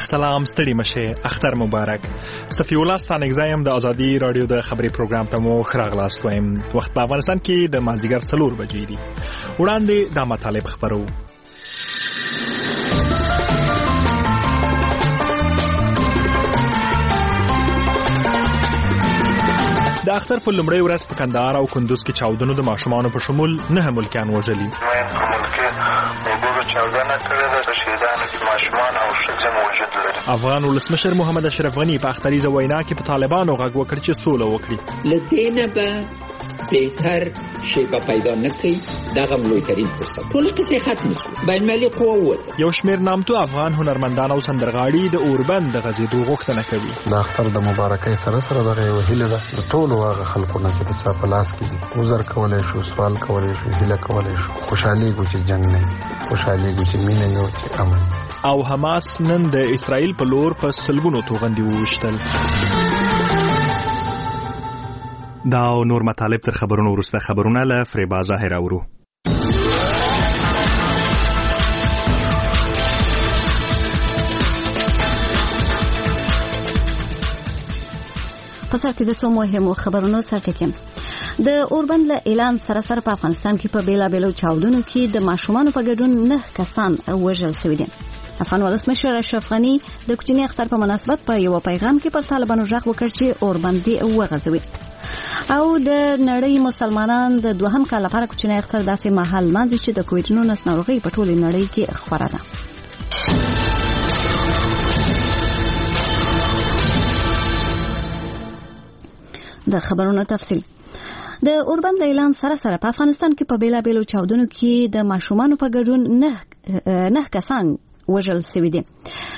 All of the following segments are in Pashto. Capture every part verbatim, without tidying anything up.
سلام، ستړي مشه، اختر مبارک. صفی الله ستانګزایم د ازادي رادیو د خبري پروګرام ته مو خراغلاست وایم. وخت په افغانستان کې د مازیګر څلور بجې دي. وړاندې د مطالب خبرو. د اختر په لومړۍ ورځ په کندهار او کندوز کې چاودنو د ماشومانو په شمول نه ملکیان وژلي. افغان ولسمشر محمد اشرف غنی په اختریزه وینا کې په طالبانو غږ وکړ چې سوله وکړي. لدینه به بهتر شیبه پیدا نکړي دغه لویترین فرصت ټول کسي ختم شو. بین المللي قوت یو شمیر نامتو افغان هنرمندان او سندرغاړي د اوربند د غزیدو غوښتنه کوي. د اختر د مبارکۍ سره سره دغه یو هیله ده د ټولو هغه خلکو نه چې د چا په لاس کې دي وزر کولای شو، سوال کولای شو، هیله کولای شو. خوشحالي ګو چې جنگ نه، خوشحالي ګو چې مینه نه، چې امن. او حماس نن د اسرائیل په لور په سلګونو توغندي ووشتل. دا او نور مطالب تر خبرونو وروسته خبرونه له فریبا ظاهر اورو. په سر کې د څو مهمو خبرونو سرټکیم. د اوربند له اعلان سره سره په افغانستان کې په بیلابیلو چاودنو کې د ماشومانو په ګډون نه کسان وژل شوي دي. افغان ولسمشر اشرف غنی د کوچني اختر په مناسبت په یو پیغام کې پر طالبانو غږ وکړ چې اوربند دی وغځوي. او د نړۍ مسلمانان د دوهم کال لپاره کوچني اختر داسې مهال مانځي چې د کووډ نولس ناروغي په ټوله نړۍ کې خپره ده. د خبرونو تفصیل. د اوربند اعلان سره سره په افغانستان کې په بیلابیلو چاودنو کې د ماشومانو په ګډون نه نه کسان وژل شوي دي.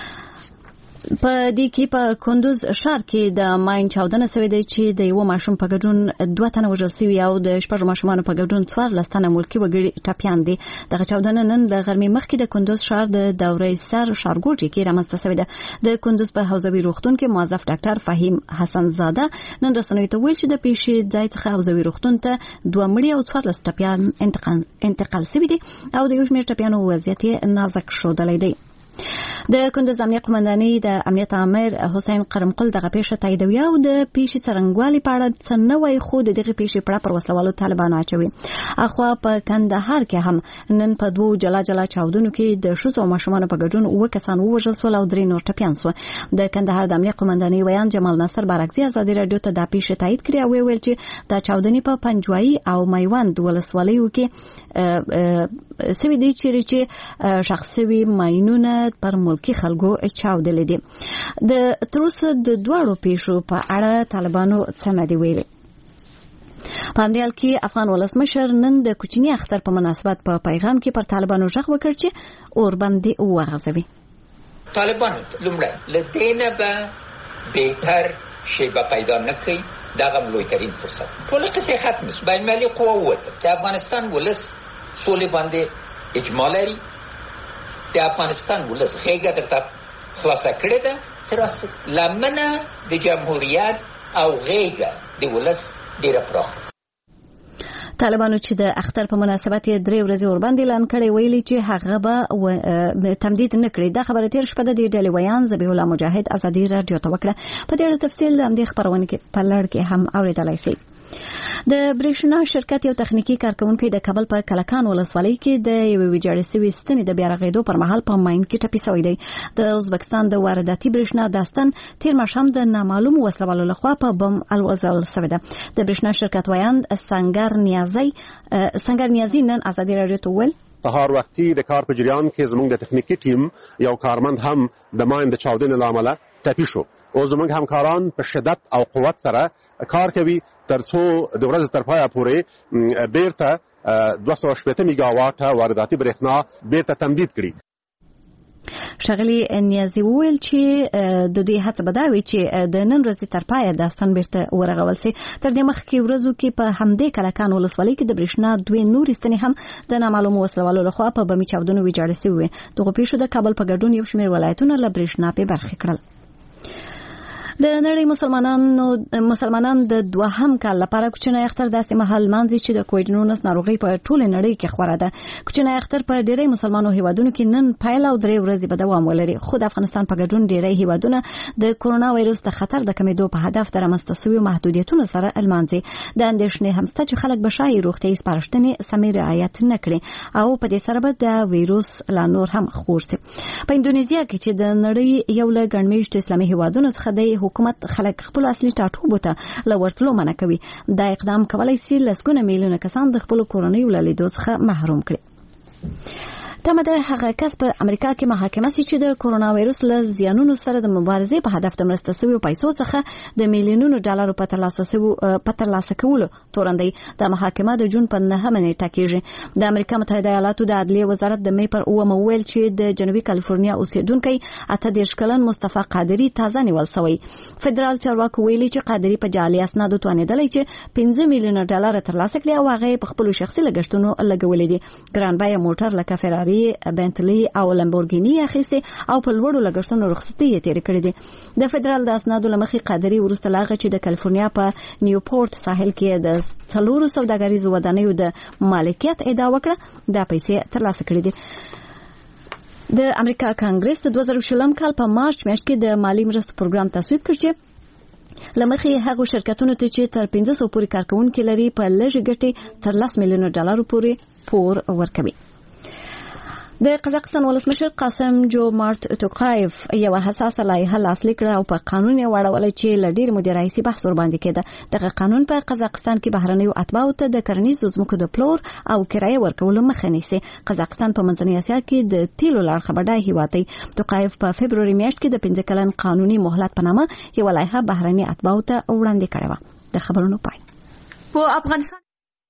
په دې کې په کندوز ښار کې د ماین چاودنه شوې ده چې د یو ماشوم په ګډون دوه تنه وژل شوي او د شپږ ماشومانو په ګډون څوارلس تنه ملکي وګړي ټپیان دي. دغه چاودنه نن د غرمې مخکې د کندوز ښار د دورې سر ښارګوټي کې رامنځته شوې ده. د کندوز په حوزوي روغتون کې موظف ډاکټر فهیم حسن زاده نن رسنیو ته ویل چې د پیښې ځای څخه حوزوي روغتون ته دوه مړي او څوارلس ټپیان انتقال انتقال شوي دي او د یو شمېر ټپیانو وضعیت نازک ښودلی دی. د کندوز امنیه قومندانۍ د امنیت امر حسین قرمقل دغه پیښه تاییدوي او د پیښې څرنګوالي په اړه څه نه وایي، خو د دغه پیښې په اړه پر وسلوالو طالبانو اچوي. اخوا په کندهار کې هم نن په دوه جلا جلا چاودنو کې د ښځو او ماشومانو په ګډون اووه کسان ووژل شول او درې نور ټپیان شول. د کندهار د امنیه قومندانۍ ویان جمال ناصر بارکزي ازادي رادیو ته دا پیښه تایید کړې او ویل چې دا چاودنې په پنجوایي او میوند ولسوالیو کې سوي دي چې شخصي ماینونه پر ملکی خلکو چاودلې دي. د تروس د دوړو پیښو په اړه طالبانو څه نه دی ویلي. په همدې حال کې افغان ولسمشر نن د کوچني اختر په مناسبت په پیغام کې پر طالبانو غږ وکړ چې اوربند وغځوي. طالبانو لومړی لدینه به بهتر شیبه پیدا نکړي دغه لویترین فرصت ټول کسي ختم شي. بین المللي قوت د افغانستان ولس سولې باندې اجماع لري. د افغانستان ولس غیږه درته خلاصه کړې ده چې راست لمنه د جمهوریت او غیږه د ولس ډیره پراخه. طالبانو چې د اختر په مناسبت درې ورځې اوربند اعلان کړی ویلي چې هغه به تمدید نه کړي. دا خبره تیر شپه د ډلې ویان ذبیح الله مجاهد ازادي رادیو ته وکړه. په دې اړه تفصیل د همدې خبرونه کې په لړ کې هم اوریدلای شئ. د برېښنا شرکت یو تخنیکی کارکونکي د کابل په کلکان ولسوالۍ کې د یو ویجاړې سوي ستنې د بیا رغېدو پر مهال په ماین کې ټپي شوی دی. د ازبکستان د وارداتي برېښنا داستان تیر ماښام د نامعلومو وسلوالو لخوا په بم الوزل شوی ده. د برېښنا شرکت ویاند سنگر نیازي سنگر نیازي نن ازادي رادیو ته ویل سهار وختي د کار په جریان کې زموږ د تخنیکی ټیم یو کارمند هم د ماین د چاودنې له امله ټپي شو. او زموږ همکاران په شدت او قوت سره کار کوي ترڅو د ورځې تر پایه پورې بیرته دوه سوه شپېته میګاواټه وارداتي برېښنا بیرته تمدید کړي. ښاغلي نیازي وویل چې د دوی هڅه به دا وي چې د نن ورځې تر پایه داستان بیرته ورغول شي. تر دې مخکې ورځو کې په همدې کلکان ولسوالۍ کې د برېښنا دوې نورې ستنې هم د نامعلومو وسلوالو لخوا په بمي چاودنو ویجاړې شوې وې. دغو پیښو د کابل په ګډون یو شمېر ولایتونه له برېښنا بې برخې کړل. د نړۍ مسلمانانو مسلمانان د دوهم کال لپاره کوچنی اختر داسې مهال مانځي چې د کووډ نولس ناروغي په ټوله نړۍ کې خوره ده. کوچنی اختر په ډېری مسلمانو هیوادونو کې نن پیل او درې ورځې به دوام ولري. خو د افغانستان په ګډون ډېری هیوادونه د کورونا وایرس د خطر د کمېدو په هدف د رامنځته شویو محدودیتونو سره المانځي. د اندېښنې هم شته چې خلک به شایي روغتیايي سپارښتنې سمې رعایت نه کړي او په دې سره به د وایرس لا نور هم خپور شي. په اندونیزیا کې چې د نړۍ یو له ګڼمېشتو اسلامي هیوادونو څخه د حکومت خلک خپل اصلي ټاټوبو ته لورتلو منع کوي. دا اقدام کولای شي لسګونه میلیونه کسان د خپل کورنیو له لیدو څخه محروم کړي. تمه ده هغه کس په امریکا کې محاکمه سي چې د کورونا وایرس له زیانونو سره د مبارزې په هدف د مرسته شویو پیسو څخه د میلیونونو ډالرو په ترلاسه شویو په ترلاسه کولو تورندي. د محاکمه د جون په نهمه نیټه کېږي. د امریکا متحده ایالاتو د عدلیې وزارت د مې پر اووه ویل چې د جنوبي کالیفورنیا اوسیدونکي اته دېرش کلن مصطفی قادری تازه نیول شوی. فدرال چارواکو ویلي چې قادری په جعلي اسنادو توانېدلی چې پنځه میلیونه ډالر ترلاسه کړي او هغه په خپل شخصي لګښتونو لګولې دي. ګران بیه موټر لکه فراري، بنتلی او لامبورګینی اخیسته او په لوړو لګښتونو رخصتي یې تیر کړې دي. د فدرال د اسنادو لمخې قادری ورسته لاغه چې د کالیفورنیا په نیوپورټ ساحل کې د څلورو سوداګریزو ودانیو د مالکیت ادعا وکړه دا پیسې ترلاسه کړې دي. د امریکا کانګرس د دوه زره شلم کال په مارچ میاشت کې د مالی مرستو پروګرام تصویب کړ چې لمخې هغه شرکتونو ته چې تر پنځه سوه پورې کارکونکي لري په لږ ګټې تر لس میلیونه ډالرو پورې پور ورکوي. د قزاقستان ولسمشر قاسم جومارت توقایف یو حساسه لایحه لاسلیک کړه او په قانون یې واړولې چې له ډېرې مودې راهیسې بحث ورباندې کېده. دغه قانون په قزاقستان کې بهرنیو اتباعو ته د کرنیزو ځمکو د پلور او کرایه ورکولو مخه نیسي. قزاقستان په منځنۍ اسیا کې د تیلو له اړخه بډای هېواد دی. توقایف په فبروري میاشت کې د پنځه کلن قانوني مهلت په نامه یوه لایحه بهرني اتباعو ته وړاندې کړې وه. د خبرونو پای. په افغانستان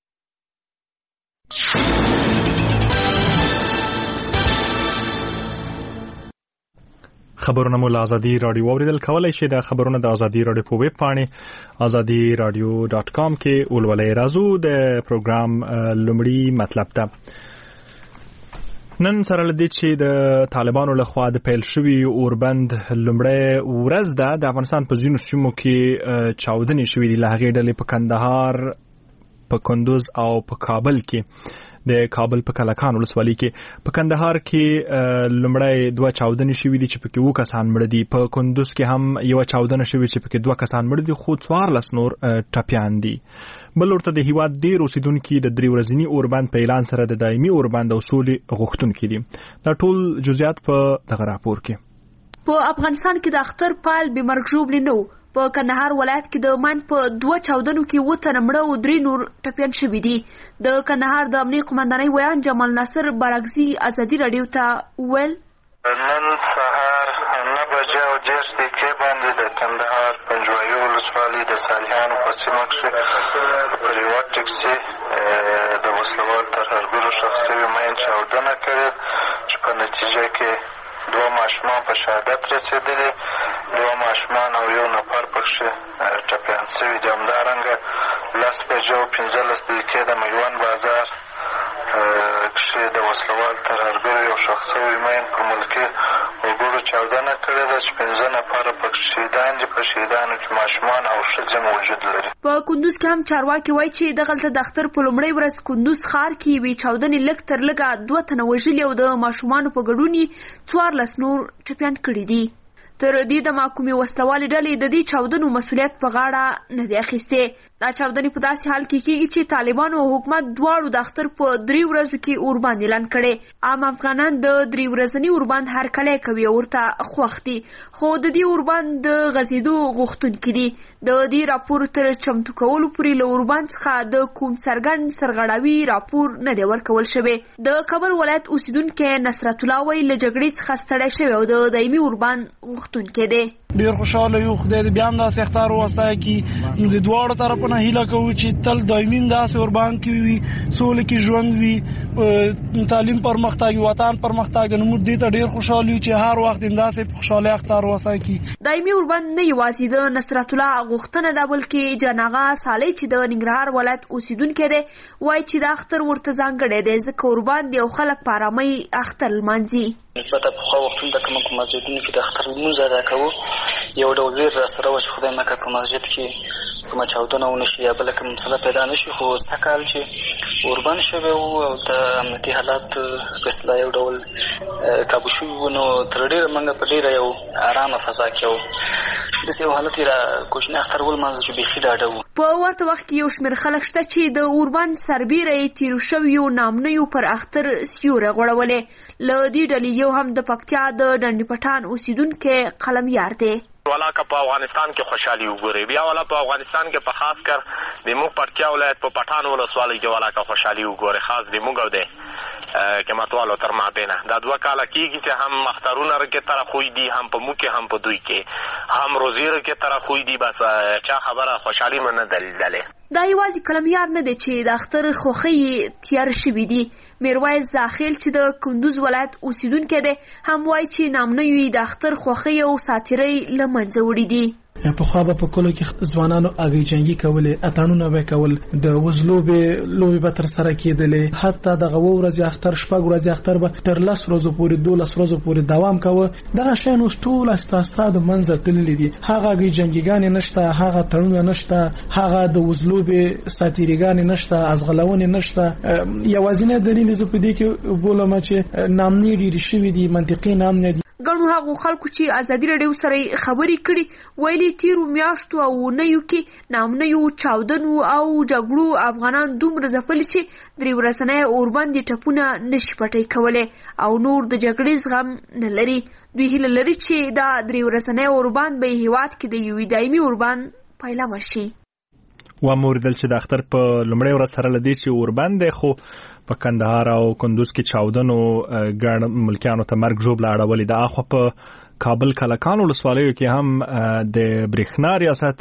خبرونه مو له ازادي رادیو اوریدل کولای شئ. د خبرونه د ازادي رادیو په ویب پاڼې ازادي رادیو ډاټ کام کې ولولئ. راځو د پروګرام لومړی مطلب ته. نن سره لدې چې د طالبانو لخوا د پیل شوی اوربند لومړی ورځ ده. د افغانستان په ځینو سیمو کې چاودنې شوې دي. له هغې ډلې په کندهار، په کندوز او په کابل کې د کابل په کلکان ولسوالۍ کې په کندهار کې لومړی دوه چاودنې شوې دي چې پکې اووه کسان مړه دي. په کندوز کې هم یوه چاودنه شوې چې پکې دوه کسان مړه دي خو څوارلس نور ټپیان دي. بل ورته د هیواد ډېر اوسیدونکي د درې ورځني اوربند په اعلان سره د دایمي اوربند او سولې غوښتونکي دي. دا ټول جزئیات په دغه راپور کې. په افغانستان کې د اختر پال بمرګ ژوبلې نه و. په کندهار ولایت کې د من په دوه چاودنو کې اووه تنه مړه او درې نور ټپیان شوي دي. د کندهار د امنیې قمندانۍ ویان جمال ناصر بارکزي ازادي راډیو ته وویل نن سهار نه بجې او دېرش دقیقې باندې د کندهار پنجوایي ولسوالۍ د صالحیانو په سیمه کښې پر یوه ټکسي د وسلوال ترهګرو ښخ شوي مین چاودنه کړې چې په نتیجه کې دوه ماشومان په شهادت رسېدلي، دوه ماشومان او یو نفر پکښې ټپیان شوي دي. همدارنګه لس بجې او پنځلس دقیقې د میوند بازار کښې د وسلوال ترهګرو یو ښخ شوی مین پر ملکي وګړو چاودنه کړې ده چې پنځه نفره پکښې شهیدان دي. په شهیدانو کې ماشومان او ښځې موجود لري. په کندوز کې هم چارواکي وایي چې دغلته د اختر په لومړۍ ورځ کندوز ښار کې یوې چاودنې لږ تر لږه دوه تنه وژلي او د ماشومانو په ګډون یې څوارلس نور ټپیان کړي دي. تر دې د محکومې وسلوالې ډلې د دې چاودنو مسؤلیت په غاړه نه دی اخیستی. دا چاودنې په داسې حال کې کېږي چې طالبانو او حکومت دواړو د اختر په درې ورځو کې اوربند اعلان کړی. عام افغانان د درې ورځني اوربند هرکلی کوي او ورته خوښ دي، خو د دې اوربند د غځېدو غوښتونکي دي. د دې راپور تر چمتو کولو پورې له اوربند څخه د کوم څرګند سرغړاوي راپور نه دی ورکول شوی. د کابل ولایت اوسیدونکی نصرت الله وایي له جګړې څخه ستړی شوی او د دایمي اوربند غوښتونکی دی. ډیر خوشاله یو، خدای دې بیا هم داسې اختر ووستی کړي. نو د دواړو طرفونه هیله کوو چې تل دایمي داسې اوربند کې وي، سولې کې ژوند وي، تعلیم پرمختګ، وطن پرمختګ. نو موږ دې ته ډیر خوشاله یو چې هر وخت داسې په خوشحالۍ اختر ووستی کړي. دایمي اوربند نه یوازې د نصرت الله غوښتنه ده بلکې جاناغه صالح چې د ننګرهار ولایت اوسیدونکی دی وایي چې دا اختر ورته ځانګړی دی ځکه اوربند دی او خلک په ارامۍ اختر لمانځي. نسبت پخوا وختونو ته کوم کوم مسجدونو کې د اختر لمونځ ادا کوو یو ډول ویر را سره و چې خدای مکه په مسجد کې کومه چاودنه ونه شي یا بله کومه مسله پیدا نه شي. خو سږ کال چې اوربند شوی و او د امنیتي حالات په اصطلاح یو ډول کابو شوي وو، نو تر ډېره موږ په ډېره یو ارامه فضا کې وو. داسې یو حالت یې را کوچنی اختر ولمانځه چې بیخي ډاډه وو. په ورته وخت کې یو شمېر خلک شته چې د اوربند سربیره یې تېرو شویو نامنیو پر اختر سیوری غوړولې. له دې ډلې یو هم د پکتیا د ډنډ پټان اوسیدونکی قلمیار دی. والا که په افغانستان کې خوشحالي وګوري، بیا والا په افغانستان کې په خاص کر د موږ پکتیا ولایت په پټان ولسوالۍ کې والا که خوشحالي وګوري، خاص د موږ او د قیمتوالو تر مابینه دا دوه کاله کېږي چې هم اخترونه رکې طرف خوی دي، هم په موږ کې هم په دوی کې، هم روزي رکې طرف خوی دي. بس چا خبره خوشحالي مې نه دلیدلې. دا یوازې قلمیار نه دی چې د اختر خوښۍ تیار شوي دي. میرویس زاخیل چې د کندوز ولایت اوسیدونکی دی هم وایي چې نامنیو د اختر خوښۍ او ساتیرۍ له منځه وړي دي. پخوا به په کلو کې ځوانانو اګۍ جنګي کولې، اتڼونه به کول، د وزلوبې لوبې به ترسره کېدلې، حتی دغه اووه ورځې اختر شپږ ورځې اختر به تر لس ورځو پورې دولس ورځو پورې دوام کوه. دغه شیان اوس ټول استه استه د منځه تللي دي. هغه اګۍ جنګیګانې نشته، هغه تړونونه نشته، هغه د وزلوبې ساتیریګانې نشته، ازغلونې نشته. یوازینی دلیل زه په دې کې بولم چې نامنې ډېرې شوي دي، منطقي نامنې دي. ګڼو هغو خلکو چې ازادي راډیو سره خبرې کړي ویلي تیرو میاشتو او اونیو کې نامنیو چاودنو او جګړو افغانان دومره ځپلي چې درې ورځنی اوربند یې ټپونه نشي پټۍ کولی او نور د جګړې زغم نه لري. دوی هیله لري چې دا درې ورځنی اوربند به هیواد کې د یوې دایمي اوربند پیلامه شي. واوریدل چې د اختر په لومړۍ ورځ سره له دې چې اوربند دی، خو په کندهار او کندوز کې چاودنو ګڼ ملکیانو ته مرګ ژوبله اړولې ده. اخوا په کابل کلکان ولسوالیو کې هم د برېښنا ریاست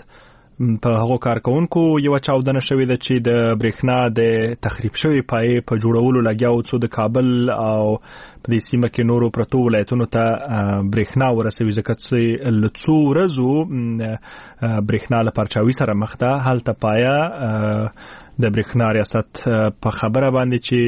په هغو کارکونکو یوه چاودنه شوې ده چې د برېښنا د تخریب شوې پایې په جوړولو لګیا وو څو د کابل او په دې سیمه کې نورو پرتو ولایتونو ته برېښنا ورسوي، ځکه چې له څو ورځو برېښنا له پرچاوي سره مخ ده. هلته پایه د برېښنا ریاست په خبره باندې چې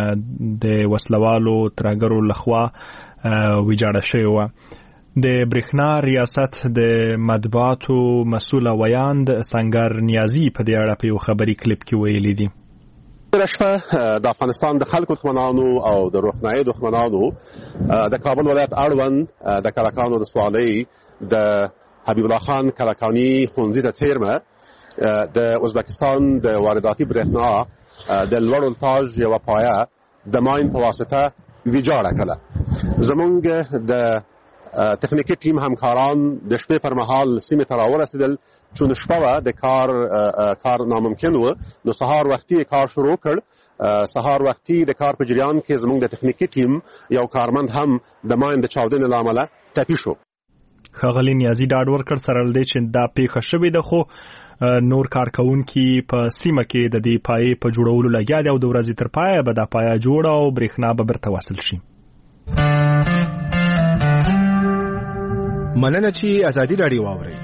د وسلوالو ترهګرو لخوا ویجاړه شوې وه. د برېښنا ریاست د مطبوعاتو مسؤل ویاند سنگر نیازي په دې اړه په یو خبري کلیپ کې ویلي دي. تېره شپه د افغانستان د خلکو دښمنانو او د روښنایي دښمنانو د کابل ولایت اړوند د کلکان ولسوالۍ د حبیب الله خان کلکاني ښوونځي ته څیرمه د ازبکستان د وارداتي برېښنا د لوړ ولتاژ یوه پایه د ماین په واسطه ویجاړه کړه. زموږ د تخنیکی ټیم همکاران د شپې پر مهال سیمې ته راورسېدل، چون شپه وه د کار کار ناممکن و، نو سهار وختي کار شروع کړ. سهار وختي د کار په جریان کې زموږ د تخنیکی ټیم یو کارمند هم د ماین د چاودنې له امله ټپي شو. ښاغلي نیازي ډاډ ورکړ سره له دې چې دا پیښه شوې ده، خو نور کارکونکي په سیمه کې د دې پایې په جوړولو لګیا دي او د ورځې تر پایه به دا پایه جوړه او برېښنا به بیرته وصل شي. مننه چې ازادي راډیو واورئ.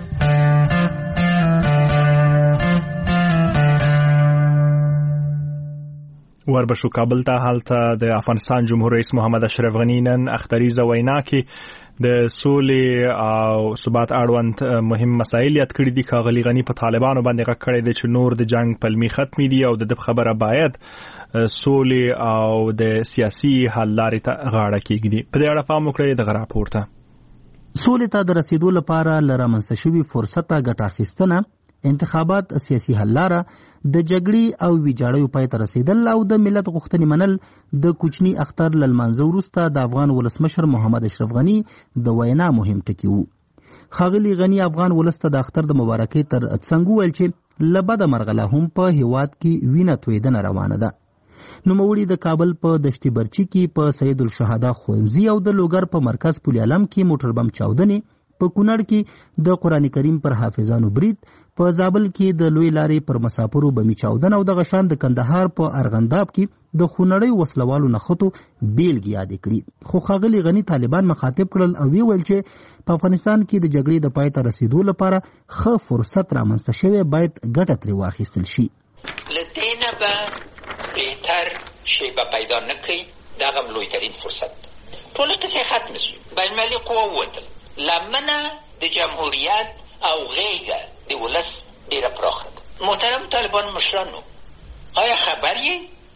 وربشو کابل ته. هلته د افغانستان جمهور رئیس محمد اشرف غني نن اختریزه وینا کې د سولې او ثبات اړوند مهم مسایل یاد کړي دي. ښاغلي غني په طالبانو باندې غږ کړی دی چې نور د جنگ پلمې ختمې دي او د دې خبره باید سولې او د سیاسي حل لارې ته غاړه کېږدي. په دې اړه پام وکړئ دغه راپور ته. سولې ته د رسیدو لپاره له رامنځته شوي فرصت ګټه اخیستنه، انتخابات، سیاسي حل لاره، د جګړې او ویجاړیو پای ته رسیدل او د ملت غوښتنې منل د کوچني اختر له لمانځه وروسته د افغان ولسمشر محمد اشرف غني د وینا مهم ټکي وو. ښاغلي غني افغان ولس ته د اختر د مبارکۍ تر څنګ وویل چې له بده مرغه لا هم په هیواد کې وینه تویدنه روانه ده. نوموړي د کابل په دشتي برچي کې په سید الشهدا ښوونځي او د لوګر په مرکز پل علم کې موټر بم چاودنې، په کونړ کې د قرآن کریم پر حافظانو برید، په زابل کې د لوی لارې پر مسافرو بمي چاودنه او دغه شان د کندهار په ارغنداب کې د خونړۍ وسلوالو نښتو بیلګې یادې کړي. خو ښاغلي غني طالبان مخاطب کړل او ویل چې په افغانستان کې د جګړې د پای ته رسیدو لپاره ښه فرصت رامنځته شوی، باید ګټه ترې واخیستل شي. له دې نه به بهتر شیبه پیدا نه کړي، دغه لویترین فرصت ټوله قصې ختم شي. بینالمللي قوه ووتل، لمنه د جمهوریت او غیږه د ولس ډیره پراخه ده. محترم طالبان مشرانو، آیا خبر یې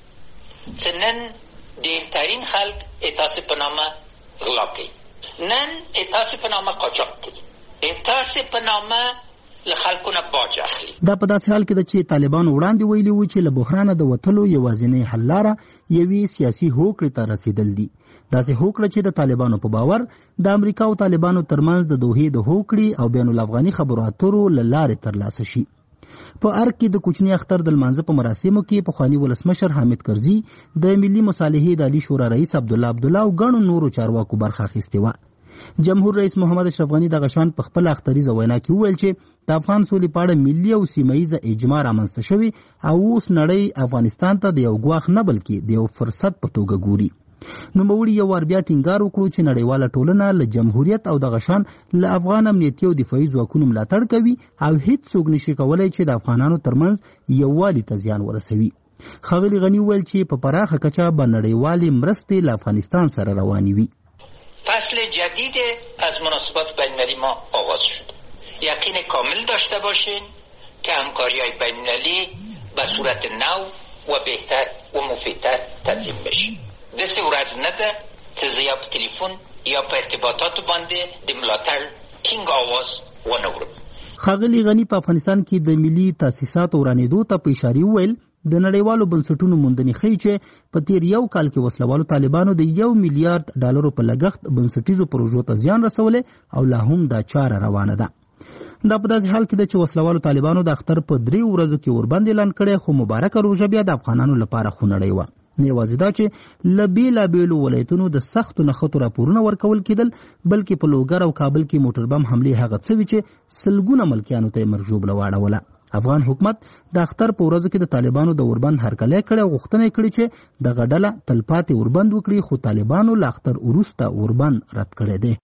چې نن ډیرترین خلک اتاسې په نامه غلا کوي، نن اتاسې په نامه قاچاق کوي، اتاسې په نامه له خلکو نه باج اخلي. دا په داسې حال کې ده چې طالبانو وړاندې ویلي وو چې له بحرانه د وتلو یوازینۍ حل لاره یوې سیاسي هوکړې ته رسیدل دي. داسې هوکړه چې د طالبانو په باور د امریکا او طالبانو ترمنځ د دوحې د هوکړې او بین الافغاني خبرو اترو له لارې ترلاسه شي. په ارګ کې د کوچني اختر د لمانځه په مراسمو کې پخواني ولسمشر حامد کرزي، د ملي مصالحې د عالي شورا رئیس عبدالله عبدالله او ګڼو نورو چارواکو برخه اخیستې وه. جمهور رئیس محمد اشرف غني دغه شان په خپل اختریزه وینا کې وویل چې د افغان سولې په اړه ملي او سیمه ییزه اجماع رامنځته شوې او اوس نړۍ افغانستان ته د یو ګواښ نه بلکې د یو فرصت په توګه ګوري. نوموړي یو وار بیا ټینګار وکړو چې نړیواله ټولنه له جمهوریت او دغه شان له افغان امنیتي او دفاعي ځواکونو ملاتړ کوي او هیڅوک نشي کولی چې د افغانانو ترمنځ یووالي ته زیان ورسوي. ښاغلي غني وویل چې په پراخه کچه به نړیوالې مرستې له افغانستان سره روانې وي. فصل جدید از مناسبات بین‌المللی ما آغاز شد. یقین کامل داشته باشین که همکاری‌های بین‌المللی به صورت نو و بهتر و مفیدتر تنظیم بشه. دست ورځ نه ده چې زه یا په تلیفون یا په ارتباطاتو باندې د ملاتړ ټینګ آواز ونه اورم. ښاغلي غني په افغانستان کې د ملي تاسیساتو ورانېدو ته په اشارې وویل د نړیوالو بنسټونو موندنې ښیي چې په تیر یو کال کې وسلوالو طالبانو د یو میلیارډ ډالرو په لګښت بنسټیزو پروژو ته زیان رسولی او لا هم دا چاره روانه ده. دا په داسې حال کې ده چې وسلوالو طالبانو د اختر په درې ورځو کې وربند اعلان کړی، خو مبارکه روژه بیا د افغانانو لپاره خونړۍ وه. نه یوازې دا چې له بېلابېلو ولایتونو د سختو نښتو راپورونه ورکول کېدل، بلکې په لوګر او کابل کې موټر بم حملې هغه څه وي چې سلګونه ملکیانو ته یې مرژوبله واړوله. افغان حکومت د اختر په ورځو کې د طالبانو د اوربند هرکلی کړی او غوښتنه یې کړې چې دغه ډله تلپاتې اوربند وکړي، خو طالبانو له اختر وروسته اوربند رد کړی دی.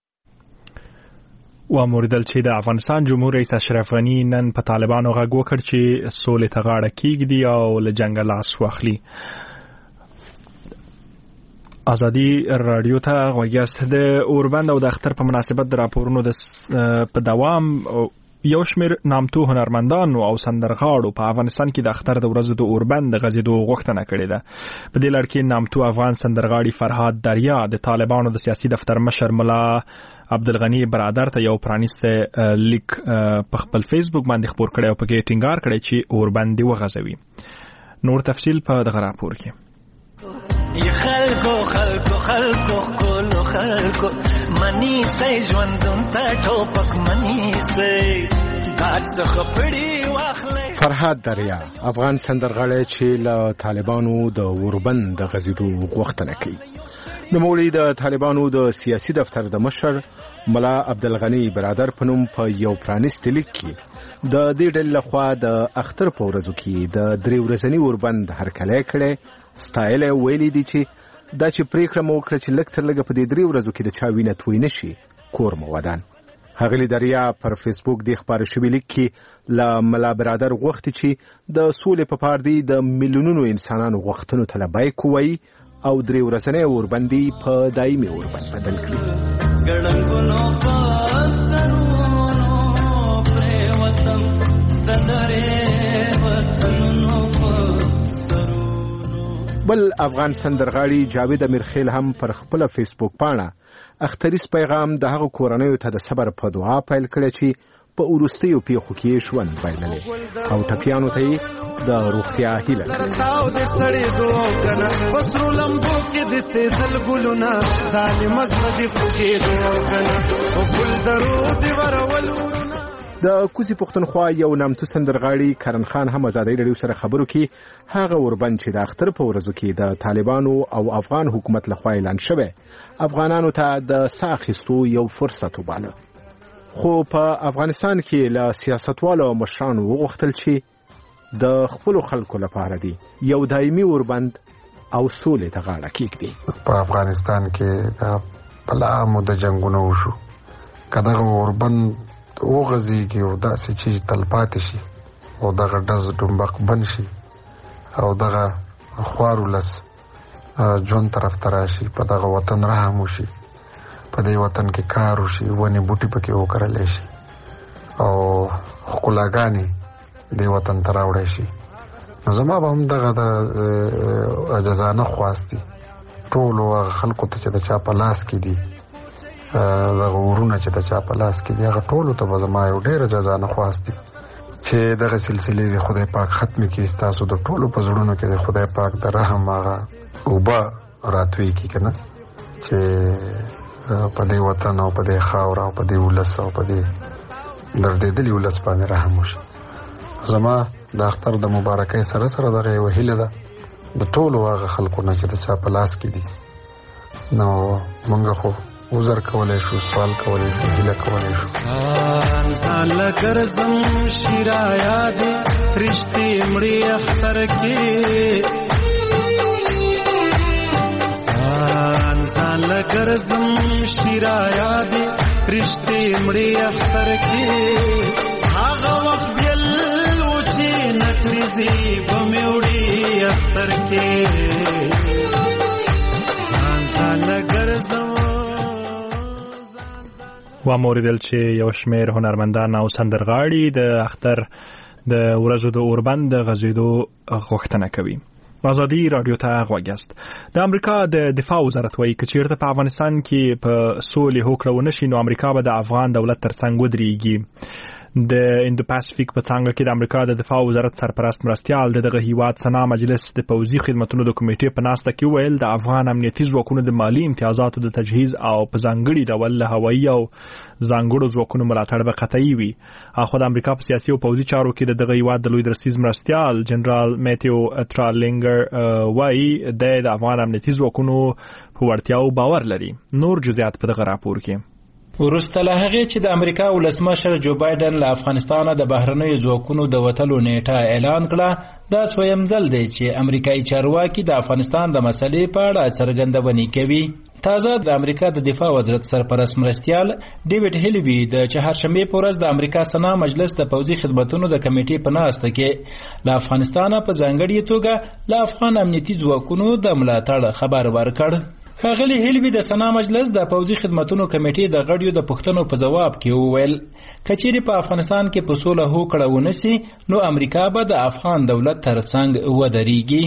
واوریدل چې د افغانستان جمهور رئیس اشرف غني نن په طالبانو غږ وکړ چې سولې ته غاړه کیږدي او له جنګه لاس واخلي. ازادي رادیو ته غوږیاست. د اوربند او د اختر په مناسبت د راپورونو د په دوام یو شمېر نامتو هنرمندانو او سندرغاړو په افغانستان کې د اختر د ورځو د اوربند د غځېدو غوښتنه کړې ده. په دې لړ کې نامتو افغان سندرغاړي فرهاد دریا د طالبانو د سیاسي دفتر مشر ملا عبدالغني برادر ته یو پرانیسته لیک په خپل فیسبوک باندې خپور کړی او په کې ټینګار کړی چې اوربند دی وغځوي. نور تفصیل په دغه راپور کې. ی خلکو خلکو خلکو کولو خلکو منی سي ژوندون ته ټوپک منی سي دات څخه پړی واخلې. فرهاد دریا افغان سندرغاړی چې له طالبانو د اوربند د غځېدو غوښتنه کوي. نوموړي د طالبانو د سیاسي دفتر د مشر ملا عبدالغني برادر په نوم په یو پرانیستي لیک کې د دې ډلې لخوا د اختر په ورځو کې د درې ورځني اوربند هرکلی کړی. ستایل ویلي دي چې دا چې پریکړه مو وکړه چې لږ تر لږه په دې درې ورځو کې د چا وینه توی نه شي کور مو ودان. ښاغلي دریا پر فیسبوک د خپاره شوي لیک کې له ملا برادر غوښتي چې د سولې په پار دی د میلیونونو انسانانو غوښتنو ته لبیک ووایي او درې ورځنی اوربندي په دایمي اوربند بدل کړي. ګړنګونو په سرونو پرېوتم د نرۍ وطنونو په سرونو. بل افغان سندرغاړي جاوید امیرخیل هم پر خپل فیسبوک پاڼه اختریز پیغام د هغو کورنیو ته د صبر په دعا پیل کړی چې په وروستیو پیښو کې ژوند بایللی او ټپیانو ته یې د روغتیا هیله کړې. د کوزي پښتونخوا یو نامتو سندرغاړي کرن خان هم ازادي رادیو سره خبرو کې هغه اوربند چې د اختر په ورځو کې د طالبانو او افغان حکومت لخوا اعلان شوی افغانانو ته د ساه اخیستو یو فرصت وباله. خو په افغانستان کې له سیاستوالو او مشرانو وغوښتل چې د خپلو خلکو لپاره دی یو دایمي اوربند او سولې ته غاړه کېږدي. په افغانستان کې د بلا موده جنګونه وشو، که دغه اوربند وغځېږي او داسې چې تلپاتې شي او دغه ډز ډمبق بند شي او دغه خوار ولس ژوند طرف ته راشي، په دغه وطن رحم وشي، په په دې وطن کې کار وشي، ونې بوټي پکې وکرلی شي او ښکلاګانې دې وطن ته راوړی شي. نو زما به هم دغه د عجزانه خواست دي ټولو هغه خلکو ته چې د چا په لاس کې دي، دغه ورونه چې د چا په لاس کې دي، هغه ټولو ته به زما یو ډېر عجزانه خواست دي چې دغه سلسلې د خدای پاک ختمې کړي. ستاسو د ټولو په زړونو کې د خدای پاک د رحم هغه اوبه راتوی کړي که نه، چې په دې وطن او په دې خاوره او په دې ولس او په دې دردېدلي ولس باندې رحم وشي. زما د اختر د مبارکۍ سره سره دغه یوه هیله ده د ټولو هغه خلکو نه چې د چا په لاس کې دي. نو مونږ خو عذر کولی شو، سوال کولی شو، هیله کولی شو. ځان لګرځم شیرایا دې رښتې مړې اختر کې، ځان ځان لګرځم شیرایا دې رښتې مړې اختر کې، هغه وخت بیل و چې نکریزې به مې وړې اختر کې، ځان ځان لګرځم. و موریدل چې یو شمیر هنرمندان او سندرغاړي د اختر د ورځو د اوربند د غزیدو غوښتنه کوي. ازادي رادیو ته غوږ یاست. د امریکا د دفاع وزارت وایي که چیرته په افغانستان کې په سولې هوکړه ونشي نو امریکا به د افغان دولت ترڅنګ ودرېږي. د اندو پاسفیک په څانګه کې د امریکا د دفاع وزارت سرپرست مرستیال د دغه هیواد سنا مجلس د پوځي خدماتو د کمیټې په ناسته کې ویل د افغان امنیتي ځواکونو د مالی امتیازاتو د تجهیز او په ځانګړي ډول له هوایي او ځانګړو ځواکونو ملاتړ به قطعي وي. خو د امریکا په سیاسي او پوځي چارو کې د دغه هیواد د لوی درستیز مرستیال جنرال میتیو ترالینګر وایي د افغان امنیتي ځواکونو په وړتیاو باور لري. نور جزئیات په دغه راپور کې. وروسته له هغې چې د امریکا ولسمشر جو بایدن له افغانستانه د بهرنیو ځواکونو د وتلو نیټه اعلان کړه، دا څویم ځل دی چې امریکایي چارواکي د افغانستان د مسلې په اړه څرګندونې کوي. تازه د امریکا د دفاع وزارت سرپرست مرستیال ډیوډ هیلوی د چهارشنبې په ورځ د امریکا سنا مجلس د پوځي خدماتو د کمیټې په ناسته کې له افغانستانه په ځانګړې توګه له افغان امنیتي ځواکونو د ملاتړ خبر ورکړ. ښاغلي هیلوی د سنا مجلس د پوځي خدماتو کمیټې د غړیو د پوښتنو په ځواب کې وویل که چیرې په افغانستان کې په سوله هوکړه ونشي نو امریکا به د افغان دولت ترڅنګ ودرېږي.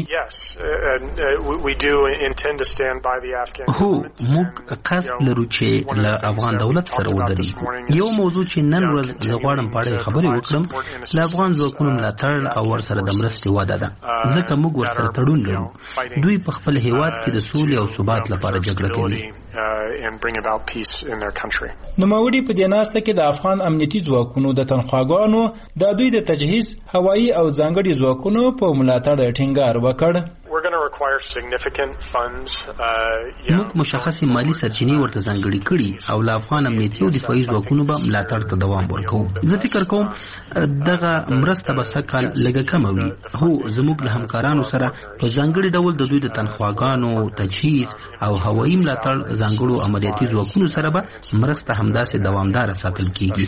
هو موږ قصد لرو چې له افغان دولت سره ودرېږو. یو موضوع چې نن ورځ زه غواړم په اړه خبرې وکړم له افغان ځواکونو ملاتړ او ورسره د مرستې وعده ده، ځکه موږ ورسره تړون لرو. دوی په خپل هیواد کې د سولې او ثبات لپاره جګړه کوي. نوموړي په دې ناسته کې د افغان امنیتي ځواکونو د تنخواګانو د دوی د تجهیز، هوایي او ځانګړي ځواکونو په ملاتړ ټینګار وکړ. موږ مشخصې مالی سرچینې ورته ځانګړې کړي او له افغان امنیتي او دفاعي ځواکونو به ملاتړ ته دوام ورکوو. زه فکر کوم دغه مرسته به سږکال لږه کمه وي. هو زموږ له همکارانو سره په ځانګړي ډول د دوی د تنخواګانو، تجهیز او هوایي ملاتړ ځانګړو عملیاتي ځواکونو سره به مرسته همداسې دوامداره ساتل کیږي.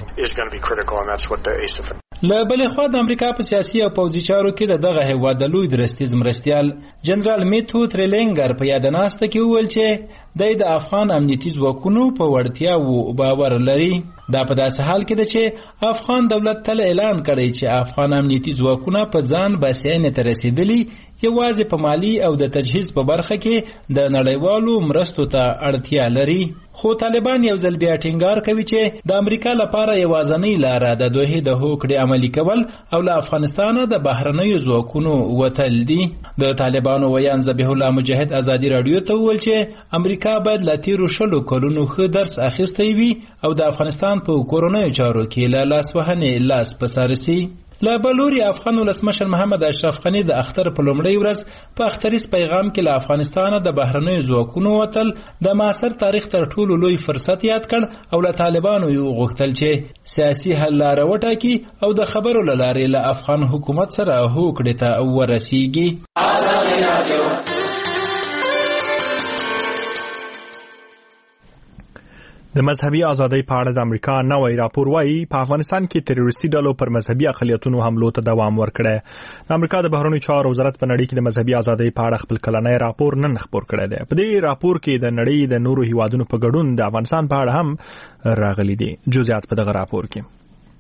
له بلې خوا د امریکا په سیاسي او پوځي چارو کې د دغه هیواد د لوی درستیز مرستیال جنرال میتو ترالینګر په یاد ناسته کې وویل چې دی د افغان امنیتي ځواکونو په وړتیاوو باور لري. دا په داسې حال کې ده چې افغان دولت تل اعلان کړی چې افغان امنیتي ځواکونه په ځان بسیاینې ته رسېدلي یوازې په مالی او د تجهیز په برخه کې د نړیوالو مرستو ته اړتیا لري. خو طالبان یو ځل بیا ټینګار کوي چې د امریکا لپاره یوازینۍ لاره د دوی د هوکړې عملي کول او له افغانستانه د بهرنیو ځواکونو وتل دي. د طالبانو ویان ذبیح الله مجاهد ازادي رادیو ته وویل چې امریکا باید له تیرو شلو کلونو ښه درس اخیستی وي او د افغانستان په کورنیو چارو کې له لاسوهنې لاس په سر سي. له بلوري افغان ولسمشر محمد اشرف غني د اختر په لومړۍ ورځ په اختریز پیغام کې له افغانستانه د بهرنیو ځواکونو وتل د معاصر تاریخ تر ټولو لوی فرصت یاد کړ او له طالبانو یې وغوښتل چې سیاسي حل لاره وټاکي او د خبرو له لارې له افغان حکومت سره هوکړې ته ورسیږي. د مذهبي ازادۍ په اړه د امریکا نوی راپور وايي په افغانستان کې تروریستي ډلو پر مذهبي اقلیتونو حملو ته دوام ورکړی. د امریکا د بهرنیو چارو وزارت په نړۍ کې د مذهبي ازادۍ په اړه خپل کلنی راپور نن خپور کړی دی. په دې راپور کې د نړۍ د نورو هیوادونو په ګډون د افغانستان په اړه هم راغلي دي. جزئیات په دغه راپور کې.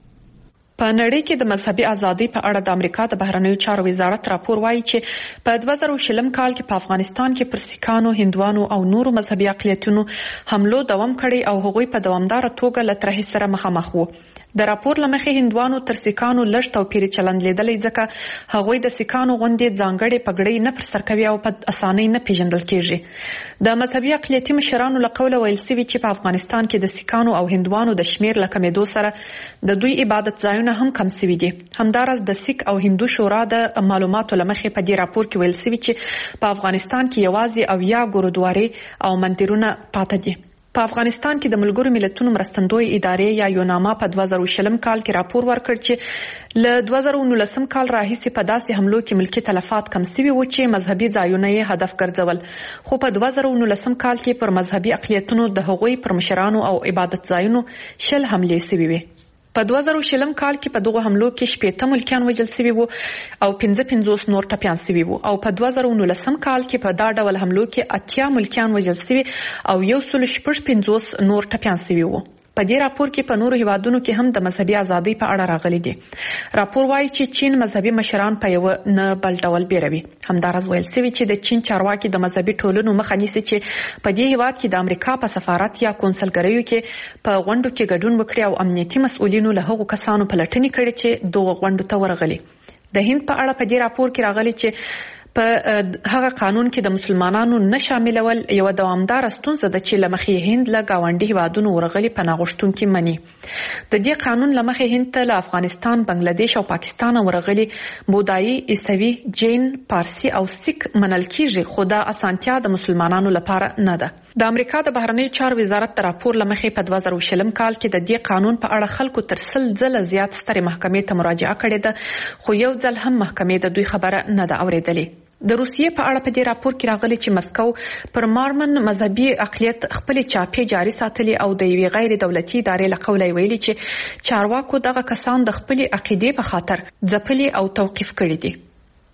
په نړۍ کې د مذهبي ازادۍ په اړه د امریکا د بهرنیو چارو وزارت راپور وايي چې په دوه زره شلم کال کې په افغانستان کې پر سیکانو، هندوانو او نورو مذهبي اقلیتونو حملو دوام کړی او هغوی په دوامدار توګه له طرحې سره مخامخ وو. د راپور لمخې هندوانو تر سیکانو لږ توپیر چلند لیدلی ځکه هغوی د سیکانو غوندې ځانګړې پګړۍ نه پر سر کوي او په اسانۍ نه پیژندل کیږي. د مذهبي اقلیتي مشرانو له قوله ویل سوي چې په افغانستان کې د سیکانو او هندوانو د شمیر له کمېدو سره د دوی عبادت ځایونه هم کم سوي دي. همداراز د سیک او هندو شورا د معلوماتو لمخې په دې راپور کې ویل سوي چې په افغانستان کې یوازې او یا ګورودوارې او مندرونه پاتې دي. په افغانستان کې د ملګرو ملتونو مرستندوی ادارې یا یوناما په دوه زره شلم کال کې راپور ورکړ چې له دوه زره نولسم کال راهیسې په داسې حملو کې ملکی تلفات کم سوي و چې مذهبي ځایونه یې هدف ګرځول. خو په دوه زره نولسم کال کې پر مذهبي اقلیتونو د هغوی پر مشرانو او عبادت ځایونو شل حملې سوي وي. په دوه زره شلم کال کې په دغه حملو کې شپږ ملکیان وژل شوي وو او پنځه پنځوس نور ټپیان شوي وو او په دوه زره نولسم کال کې په دا ډول حملو کې اتیا ملکیان وژل شوي او یو سل شپږ پنځوس نور ټپیان شوي وو. په دې راپور کې په نورو هیوادونو کې هم د مذهبي ازادۍ په اړه راغلي دي. راپور وايي چې چین مذهبي مشران په یو نه بل ډول بیروي. همداراز ویل شوي چې د چین چارواکي د مذهبي ټولنو مخه نیسي چې په دې هیواد کې د امریکا په سفارت یا کونسلګریو کې په غونډو کې ګډون وکړي او امنیتي مسؤلینو له هغو کسانو پلټنې کړي چې دغه غونډو ته ورغلي. د هند په اړه په دې راپور کې راغلي چې په هغه قانون کې د مسلمانانو نه شاملول یو دوامدار ستونزه ده چې لمخې هند له گاونډي هیوادونو ورغلي پناه غوښتونکي مني. د دې قانون لمخې هند ته له افغانستان، بنگلاديش او پاکستان ورغلي بودایي، عیسوي، جین، پارسي او سیک منل کیږي، خو دا اسانتیا د مسلمانانو لپاره نه ده. د امریکا د بهرنیو چارو وزارت د راپور لمخې په دوه زره شلم کال کې د دې قانون په اړه خلکو تر سل ځله زیات سترې محکمې ته مراجعه کړې ده، خو یو ځل هم محکمې د دوی خبره نه ده اورېدلې. د روسیې په اړه په دې راپور کې راغلي چې مسکو پر مارمن مذهبي اقلیت خپل چاپی جاري ساتلي او د یوې غیر دولتي ادارې له قوله ویلي چې چارواکو دغه کسان د خپل عقیدې په خاطر ځپلي او توقیف کړي دي.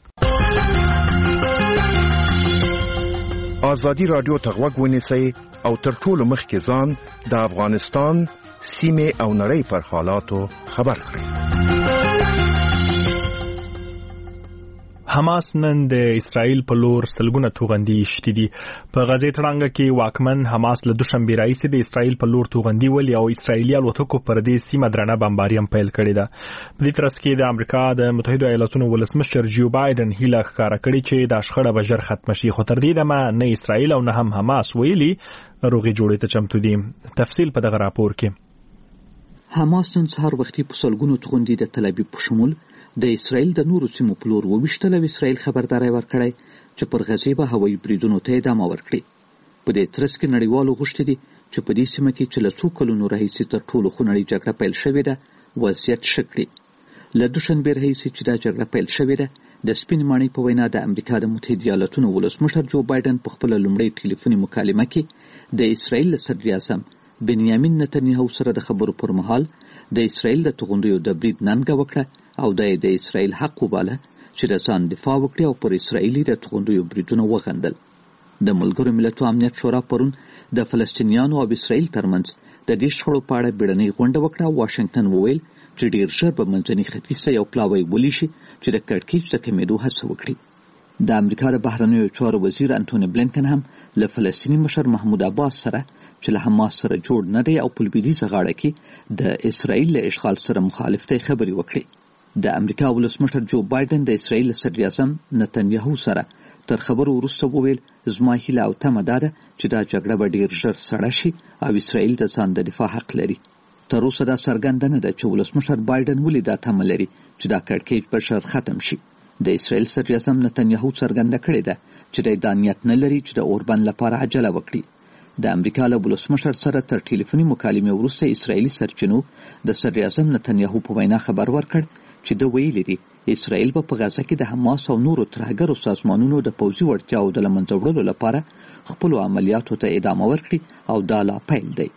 آزادی رادیو ته غوږ ونیسئ او تر ټولو مخکې ځان د افغانستان سیمې او نړۍ پر حالاتو خبر کړئ. حماس نن د اسرائیل په لور سلګونه توغندي شتي دي. په غزې تړانګه کې واکمن حماس له دوشنبه راځي د اسرائیل په لور توغندي ولي او اسرائیلي الوتکو پر دې سیمه درنه بمباري هم پیل کړی ده. په دې ترڅ کې د امریکا د متحده ایالاتونو ولسمشر جو بایدن هیله ښکاره کړې چې د شخړه به ژر ختم شي، خو تر دې دمه نه اسرائیل او نه هم حماس ویلي روغي جوړې ته چمتو دي. تفصیل په دغه راپور کې. حماس نن سهار وختي په سلګونو توغندي د تل ابیب په شمول د اسرائیل د نورو سیمو په لور وویشتل او اسرائیل خبرداري ورکړی چې پر غزې به هوایي بریدونو ته ادامه ورکړي. په دې ترڅ کې نړیوالو غوښتي دي چې په دې سیمه کې چې له څو کلونو راهیسې تر ټولو خونړۍ جګړه پیل شوې ده وضعیت ښه کړي. له دوشنبې راهیسې چې دا جګړه پیل شوې ده د سپین ماڼۍ په وینا د امریکا د متحده ایالاتونو ولسمشر جو بایدن په خپله لومړۍ ټلیفوني مکالمه کې د اسرائیل له صدر اعظم بنیامین نتنیاهو سره د خبرو پر مهال د اسرائیل د توغندیو د برید ننګه وکړه او د اسرائیل حق وباله چې د ځان دفاع وکړي او پر اسرائیلي د توغندیو بریدونه وغندل. د ملګرو ملتونو امنیت شورا پرون د فلسطینیانو او اسرائیل ترمنځ د دې شخړو په اړه بیړنۍ غونډه وکړه او واشنگټن وویل چې ډیر ژر به منځني ختیځ ته یو پلاوی ولي شي چې د کړکېچ د کمېدو هڅه وکړي. د امریکا د بهرنیو چارو وزیر انټونی بلینکن هم له فلسطیني مشر محمود عباس سره چې له حماس سره جوړ نه دی او په لویدیځه غاړه کې د اسرائیل له اشغال سره مخالفتۍ خبرې وکړي. د امریکا ولسمشر جو بایدن د اسرائیل صدر اعظم نتنیاهو سره تر خبرو وروسته وویل زما هیله او تمه ده چې دا جګړه به ډیر ژر سړه شي او اسرائیل د ځان د دفاع حق لري. تر اوسه دا څرګنده نه ده چې ولسمشر بایدن ولې دا تمه لري چې دا کړکېچ به ژر ختم شي. د اسرائیل صدر اعظم نتنیاهو څرګنده کړې ده چې د دانیت نه لري چې د اوربند لپاره عجله وکړي. د امریکا له ولسمشر سره تر ټلیفوني مکالمې وروسته اسرائیلي سرچینو د صدر اعظم نتنیاهو په وینا خبر ورکړ چې د ویلي دي اسرائیل به په غزه کې د حماس او نورو ترهګرو سازمانونو د پوځي وړتیاو د له منځه وړلو لپاره خپلو عملیاتو ته ادامه ورکړي او دا لا پیل دی.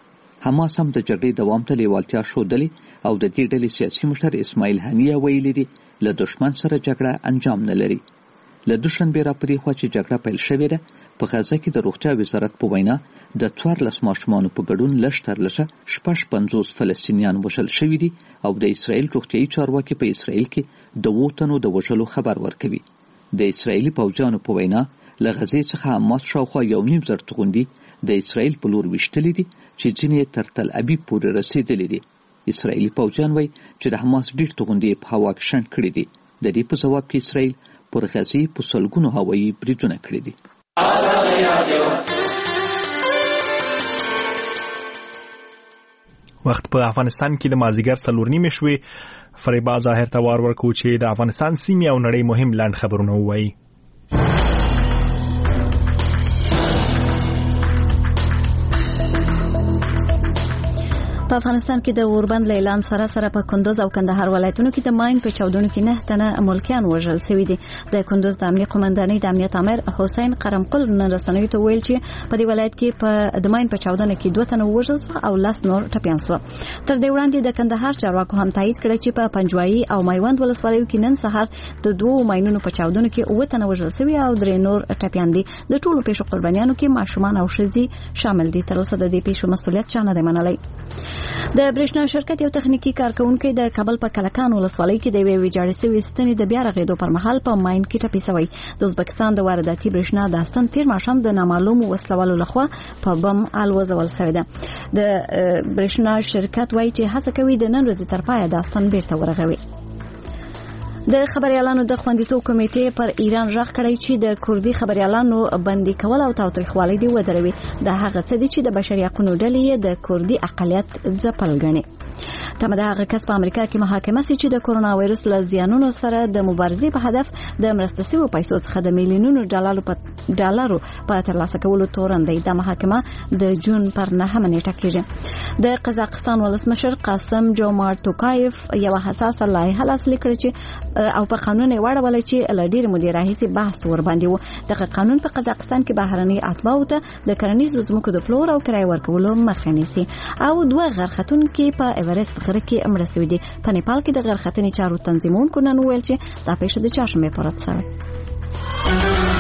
حماس هم د جګړې دوام ته لیوالتیا ښودلې او د دې ډلې سیاسي مشر اسماعیل هنیه ویلي دي له دښمن سره جګړه انجام نه لري. له دوشنبې راپورې خوا چې جګړه پیل شوې ده، په غزه کې د روغتیا وزارت په وینا د څوارلس ماشومانو په ګډون لږ تر لږه شپږ پنځوس فلسطینیان وژل شوي دي او د اسرائیل روغتیایي چارواکي په اسرائیل کې د اووه تنو د وژلو خبر ورکوي. د اسرائیلي پوځیانو په وینا له غزې څخه حماس شاوخوا یو نیم زر توغندي د اسرائیل په لور ویشتلي دي چې ځینې تر تل ابیب پورې رسېدلي دي. اسرائیلي پوځیان وایي چې د حماس ډېر توغندي په هوا کې شنډ کړي دي. د دې په ځواب کې اسرائیل پر غزې په سلګونو هوایي بریدونه کړي دي. وخت په افغانستان کې د مازیګر څلور نیمې شوې. فریبا ظاهر ته وار ورکړو چې د افغانستان سیمې او نړۍ مهم لاند خبرونه ووایي. په افغانستان کې د اوربند له اعلان سره سره په کندوز او کندهار ولایتونو کې د ماین په چاودنو کې نه تنه ملکیان وژل شوي دي. د کندوز د امنیت قومندانۍ د امنیت امر حسین قرمقل نن رسنیو ته ویل چې په دې ولایت کې په د ماین په چاودنه کې دوه تنه وژل شو او لاس نور ټپيان شو. تر دې وړاندې د کندهار چارواکو هم تایید کړی چې په پنجوایي او میوند ولسوالیو کې نن سهار د دوه ماینونو په چاودنو کې اووه تنه وژل شوي او درې نور ټپيان دي. د ټولو پیښو قربانیانو کې ماشومان او ښځې شامل دي. تر اوسه د دې پیښو مسؤلیت چا نه دی منلی. د برېښنا شرکت یو تخنیکی کارکونکو د کابل په کلکان ولسوالۍ کې د وی ویجاړې سوي ستنې د بیا رغېدو پر مهال په ماین کې ټپي شوی. د ازبکستان د وارداتي برېښنا د ستن تیر ماښام د نامعلوم وسلوالو لخوا په بم الوزول شوی ده. د برېښنا شرکت وایي چې هڅه کوي د نن ورځې تر پایه د ستن بیرته ورغوي. د خبريالانو د خوندیتوب کمیټې پر ایران ژغ کړی چې د کوردي خبريالانو بندي کول او تاوتریخوالي دی ودروي. د هغه څه دي چې د بشري حقوقو ډلې د کوردي اقلیت ځپل ګڼي. تمه ده هغه کس په امریکا کې محاکمه سي چې د کورونا وایرس له زیانونو سره د مبارزې په هدف د مرستې او پیسو څخه د میلیونونو ډالرو په ډالرو په ترلاسه کولو تورن دی. د محاکمه د جون پر نهمه نیټه کېږي. د قزاقستان ولسمشر قاسم جومارت توکایف یو حساسه لایحه لاسلیک کړې چې او په قانون یې واړول چې ل ډیر مودې راهیسي بحث ور باندې و. دغه قانون په قزاقستان کې بهرني اتباعو ته د کرنیزو ځمکو د پلور او کرای ورکولو مخه نیسي. او دوه غرختونکو په ایورست غره کې امر شوی دي. په نیپال کې د غرختنې چارو تنظیمونکو نن ویل چې دا پیښه د چهارشنبه پر ورځ شوه.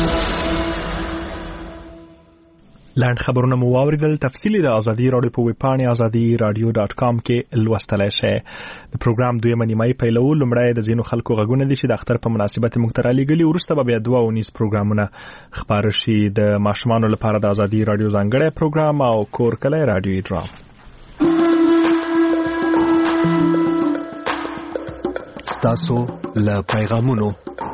لاند خبرونه مو واوریدل. تفصیلی د ازادي رادیو په ویب پاڼه ازادي رادیو ډاټ کام کې لوستلای شئ. د پروګرام دویمه نیمه پیلول لمړی د زینو خلکو غږونه دي چې د اختر په مناسبت مخترالي غلي ورسته به بیا دوه ونیس پروګرامونه خبر شي. د ماشومانو لپاره د ازادي رادیو ځانګړی پروګرام او کور کله رادیو ډرام. ستاسو له پیغامونو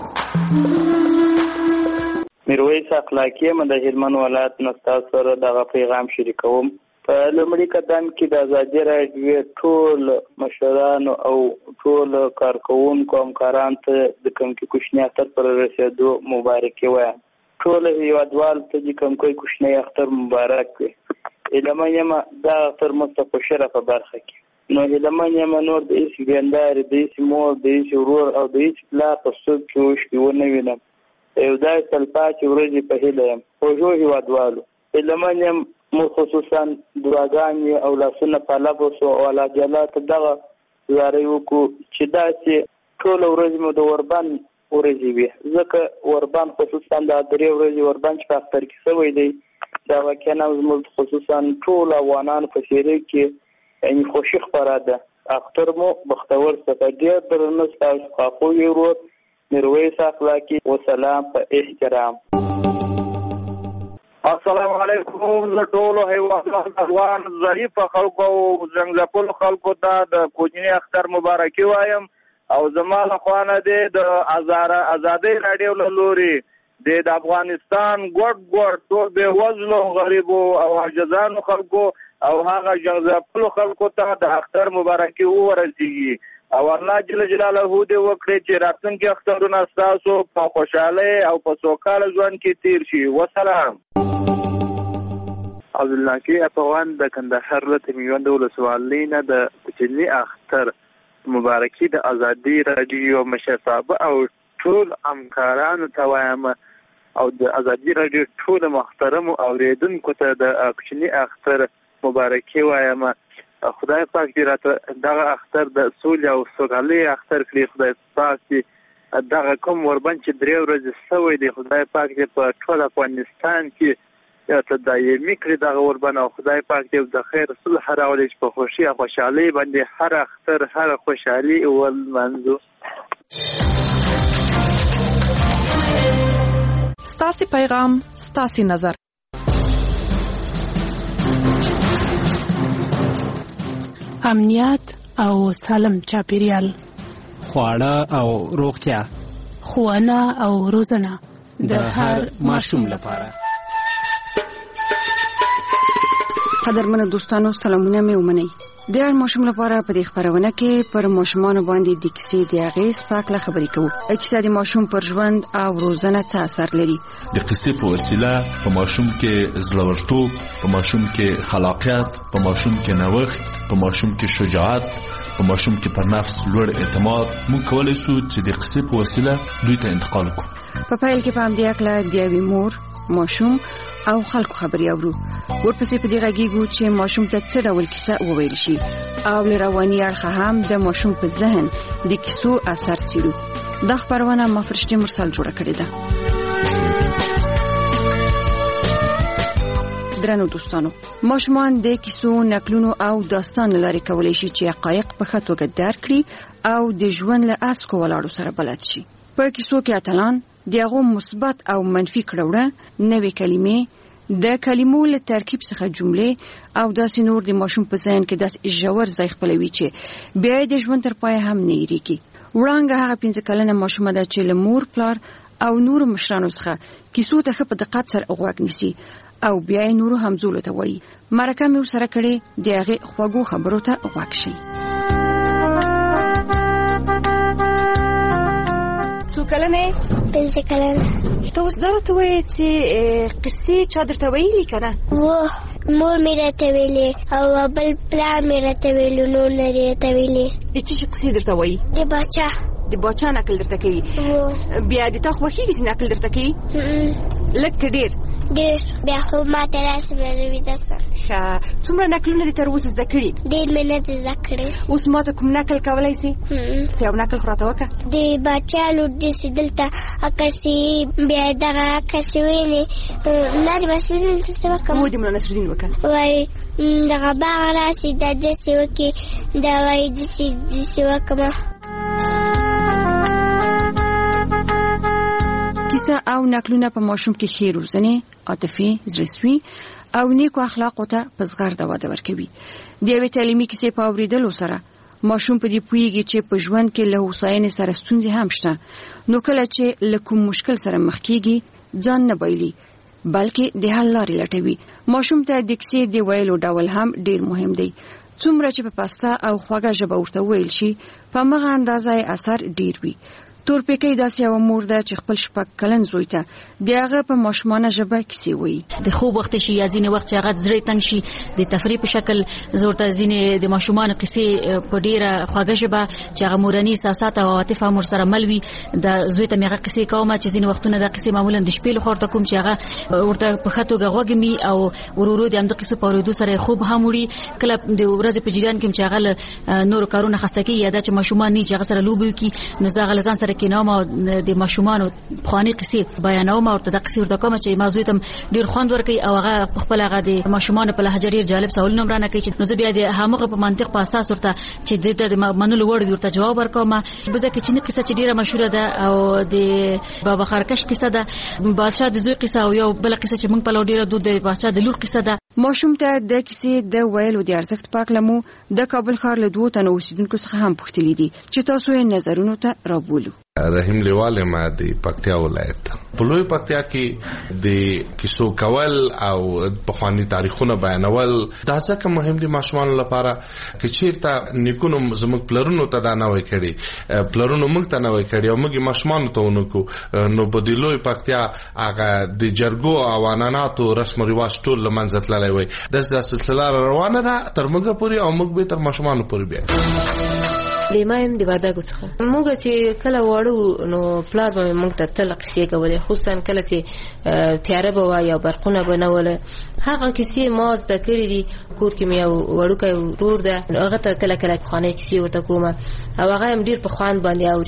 میرویس اخلاقی من د هلمند ولایت نه تاسو سره دغه پیغام شریکوم. په لومړي قدم کې د ازادي راډیو ټول مشران او ټول کارکونکو همکاران ته د کوم کې کوچنی اختر پر رسیدو مبارکي وایم. ټول هیوادوال ته د کوم کې کوچنی اختر مبارک وي. علماء یم دا اختر مستقو شرف برخه کې نو علماء یم نور د ایس ګندار د ایس مور د ایس ورور او د ایس پلا په څوک کې وشي ونه وینم. یو دای تلپاتې ورځې په هیله یم. خوږو هیوادوالو علماء یم مو خصوصا دعاګانې او لاسونه په لبو سو او الله جل ته دغه زارۍ وکړو چې داسې ټوله ورځ مو د وربان ورځې وي. ځکه وربان خصوصا د درې ورځې وربان چې په اختر کې شوی دی دا واقعا زموږ خصوصا ټول افغانان په شیرې کې یعنې خوشي خپره ده. اختر مو بختور څخه ډېر درنه ستاسو خواخوږي ورور میرویس اخلاقی و سلام په احترام. السلام علیکم. زه ټولو هیوادوالو افغان ضعیفه خلکو او زنګځپلو خلکو ته د کوچني اختر مبارکي وایم او زما له خوا نه دی د ازادۍ راډیو له لورې د افغانستان ګوټ ګوټ ټول بېوزلو غریبو او عاجزانو خلکو او هغه زنګځپلو خلکو ته د اختر مبارکي ورسیږي او الله جل جلاله دې وکړي چې راتلونکي اخترونه ستاسو په خوشحالۍ او په سوکاله ژوند کې تیر شي. وسلام. عبدالله کې افغان د کندهار له میوند ولسوالۍ نه د کوچني اختر مبارکي د ازادي رادیو مشرتابه او ټول همکارانو ته وایم او د ازادي رادیو ټول محترم اوریدونکو ته د کوچني اختر مبارکي وایم. خدای پاک دې راته دغه اختر د سولې او سوکالۍ اختر کړي. خدای پاک دې دغه کوم اوربند چې درې ورځې سوی دی خدای پاک دې په ټول افغانستان کې ته دایمي کړي دغه اوربند، او خدای پاک دې د خیر صلح راولي چې په خوښي او خوشحالۍ باندې هر اختر هر خوشحالي ولمانځو. ستاسې پیغام ستاسې نظر. امنیت او سالم چاپیریال، خواړه او روغتیا، ښوونه او روزنه د هر ماشوم لپاره. قدرمنو دوستانو، سلامونه مې ومنئ. د هر ماشوم لپاره په دې خبرونه کې پر ماشومانو باندې د کیسې د اغیز په اړه خبرې کوو. کیسه د ماشوم پر ژوند او روزنه څه اثر لري؟ د قصې په وسیله په ماشوم کې زړورتوب، په ماشوم کې خلاقیت، په ماشوم کې نوښت، په ماشوم کې شجاعت، په ماشوم کې پر نفس لوړ اعتماد موږ کولای شو چې د قصې په وسیله دوی ته انتقال کړو. په پیل کې په همدې اړه د یوې مور، ماشوم او خلکو خبرې اورو. ورپسې په دې غږیږو چې ماشوم ته څه ډول کیسه وویل شي، او له رواني اړخه هم د ماشوم په ذهن د کیسو اثر څیړو. دا خبرونه ما فرشته مرسل جوړه کړې ده. درنو دوستانو، ماشومان د کیسو، نقلونو او داستان لري کولای شي چې حقایق په ښه توګه درک کړي او د ژوند له اسکو ولاړو سره بلد شي. په کیسو کې اتلان دغه مثبت او منفي کړهوړه، نوې کلمې، د کلمو له ترکیب څخه جملې او داسې نور د ماشوم په ذهن کې داسې ژور ځای خپلوي چې بیا د ژوند تر پای هم نه هېرېږي. وړانګه هغه پنځه کلنه ماشومه ده چې له مور، پلار او نورو مشرانو څخه کیسو ته ښه په دقت سره غوږ نیسي او بیا یې نورو همزولو ته وایي. مرکه مې ورسره کړې، د هغې خواږو خبرو ته غوږ شئ. څو کلنه؟ پنځه کلنه. ته اوس دا ورته وایې چې قصې چا درته ویلي که نه؟ وه، مور مې راته ویلې او بل پلار مې راته ویلو، نور نه راته ویلې. د څه شي قصې درته وایي؟ د باچا. د باچا نقل درته کوي؟ بیا د تا خوښېږي چې نقل درته کوي؟ لږ که ډېر؟ ډېر. بیا خو ما ته راسه بیا د ویده سه. ښه، څومره نقلونه دې تر اوسه زده کړي؟ ډېر مې نه دي زده کړي. اوس ما ته کوم نقل کولی سي؟ ته یو نقل خو راته وکړه. د باچا لور دې چې دلته عکسې بیا دغه عکسې وینې نه د نصرالدین څه وکړم؟ هو د ملا نصرالدین وکړه. وایي دغه باغ راسي دا داسې وکړي، دا وایي داسې داسې وکړم. کیسه او نقلونه په ماشوم کې ښې روزنې، عاطفي، زړهسوي او نیکو اخلاقو ته په زغرده وده ورکوي. د یوې تعلیمي کیسې په اورېدلو سره ماشوم په دې پوهېږي چې په ژوند کې له هوساینې سره ستونزې هم شته، نو کله چې له کوم مشکل سره مخ کېږي ځان نه بایلي بلکې د حل لارې لټوي. ماشوم ته د کیسې د ویلو ډول هم ډېر مهم دی. څومره چې په پسته او خوږه ژبه ورته ویل شي په همغه اندازه یې اثر ډېر وي. تورپیکۍ داسې یوه مور ده چې خپل شپږ کلن زوی ته د هغه په ماشومانه ژبه کیسې وایي. د خوب وخت شي یا ځینې وخت چې هغه زړه تنګ شي، د تفریح په شکل زه ورته ځینې د ماشومانو کیسې په ډېره خوږه ژبه چې هغه مورني احساسات او عاطف هم ورسره مل وي، د زوی ته مې هغه کیسې کوم چې ځینې وختونه دا کیسې معمولا د شپې لخوا ورته کوم چې هغه ورته په ښه توګه غوږ مي او ورو ورو د همدې کیسو په اورېدو سره خوب هم وړي. کله د ورځې په جریان کې چې هغه له نورو کارونو خسته کېږي یا دا چې ماشومان نه چې هغه سره لوبې وکړي، نو زه هغه له ځان سره کېنوم او د ماشومانو پخواني قصې بیانوم او ورته د قصې ورته کوم چې موضوع ته ډېر خوند ورکوي او هغه خپل هغه د ماشومانو په لهجه ډېر جالب سوالونه مرانه کوي چې نو زه بیا د همغه په منطق په اساس ورته چې د منلو وړ ورته جواب ورکوم. بزه کې چې قصه چې ډېره مشهوره ده او د بابا خارکش قصه ده، بادشاه د زوی قصه او یو بل قصه چې موږ په لور ډېره دود د بادشاه د لور قصه ده. ماشوم ته د کیسې د ویلو د ارزښت په اړه مو د کابل ښار له دوو تنو اوسیدونکو څخه هم پوښتلي دي چې تاسو یې نظرونو ته رابولو. رحیم لیوال ما د پکتیا ولایت په لوی پکتیا کې د کیسو کول او پخوانی تاریخونه بیانول دا ځکه مهم دي ماشومان لپاره چې چیرته نیکونو زموږ پلرونو ته دا نه وای کړي، پلرونو موږ ته نه وای کړي او موږ ماشومان ته ونکو. نو په د لوی پکتیا هغه د جرګو او عنعناتو رسم او رواج ټول لمنځه تللی وای. د سلسله روانه ده تر موږ پورې او موږ به تر ماشومان پورې بیا لیمایم د وردګو څخه. موږ چې کله وړو نو پلار به موږ ته تل قصې کولې، خصوصا کله چې تیاره به وای یا برقونه به نه وله. هغه کیسې ما زده کړې دي. کور کې مې یو وړوکی ورور ده، هغه ته کله کله خانه کیسې ورته کوم او هغه هم ډېر په خوند باندې اوري.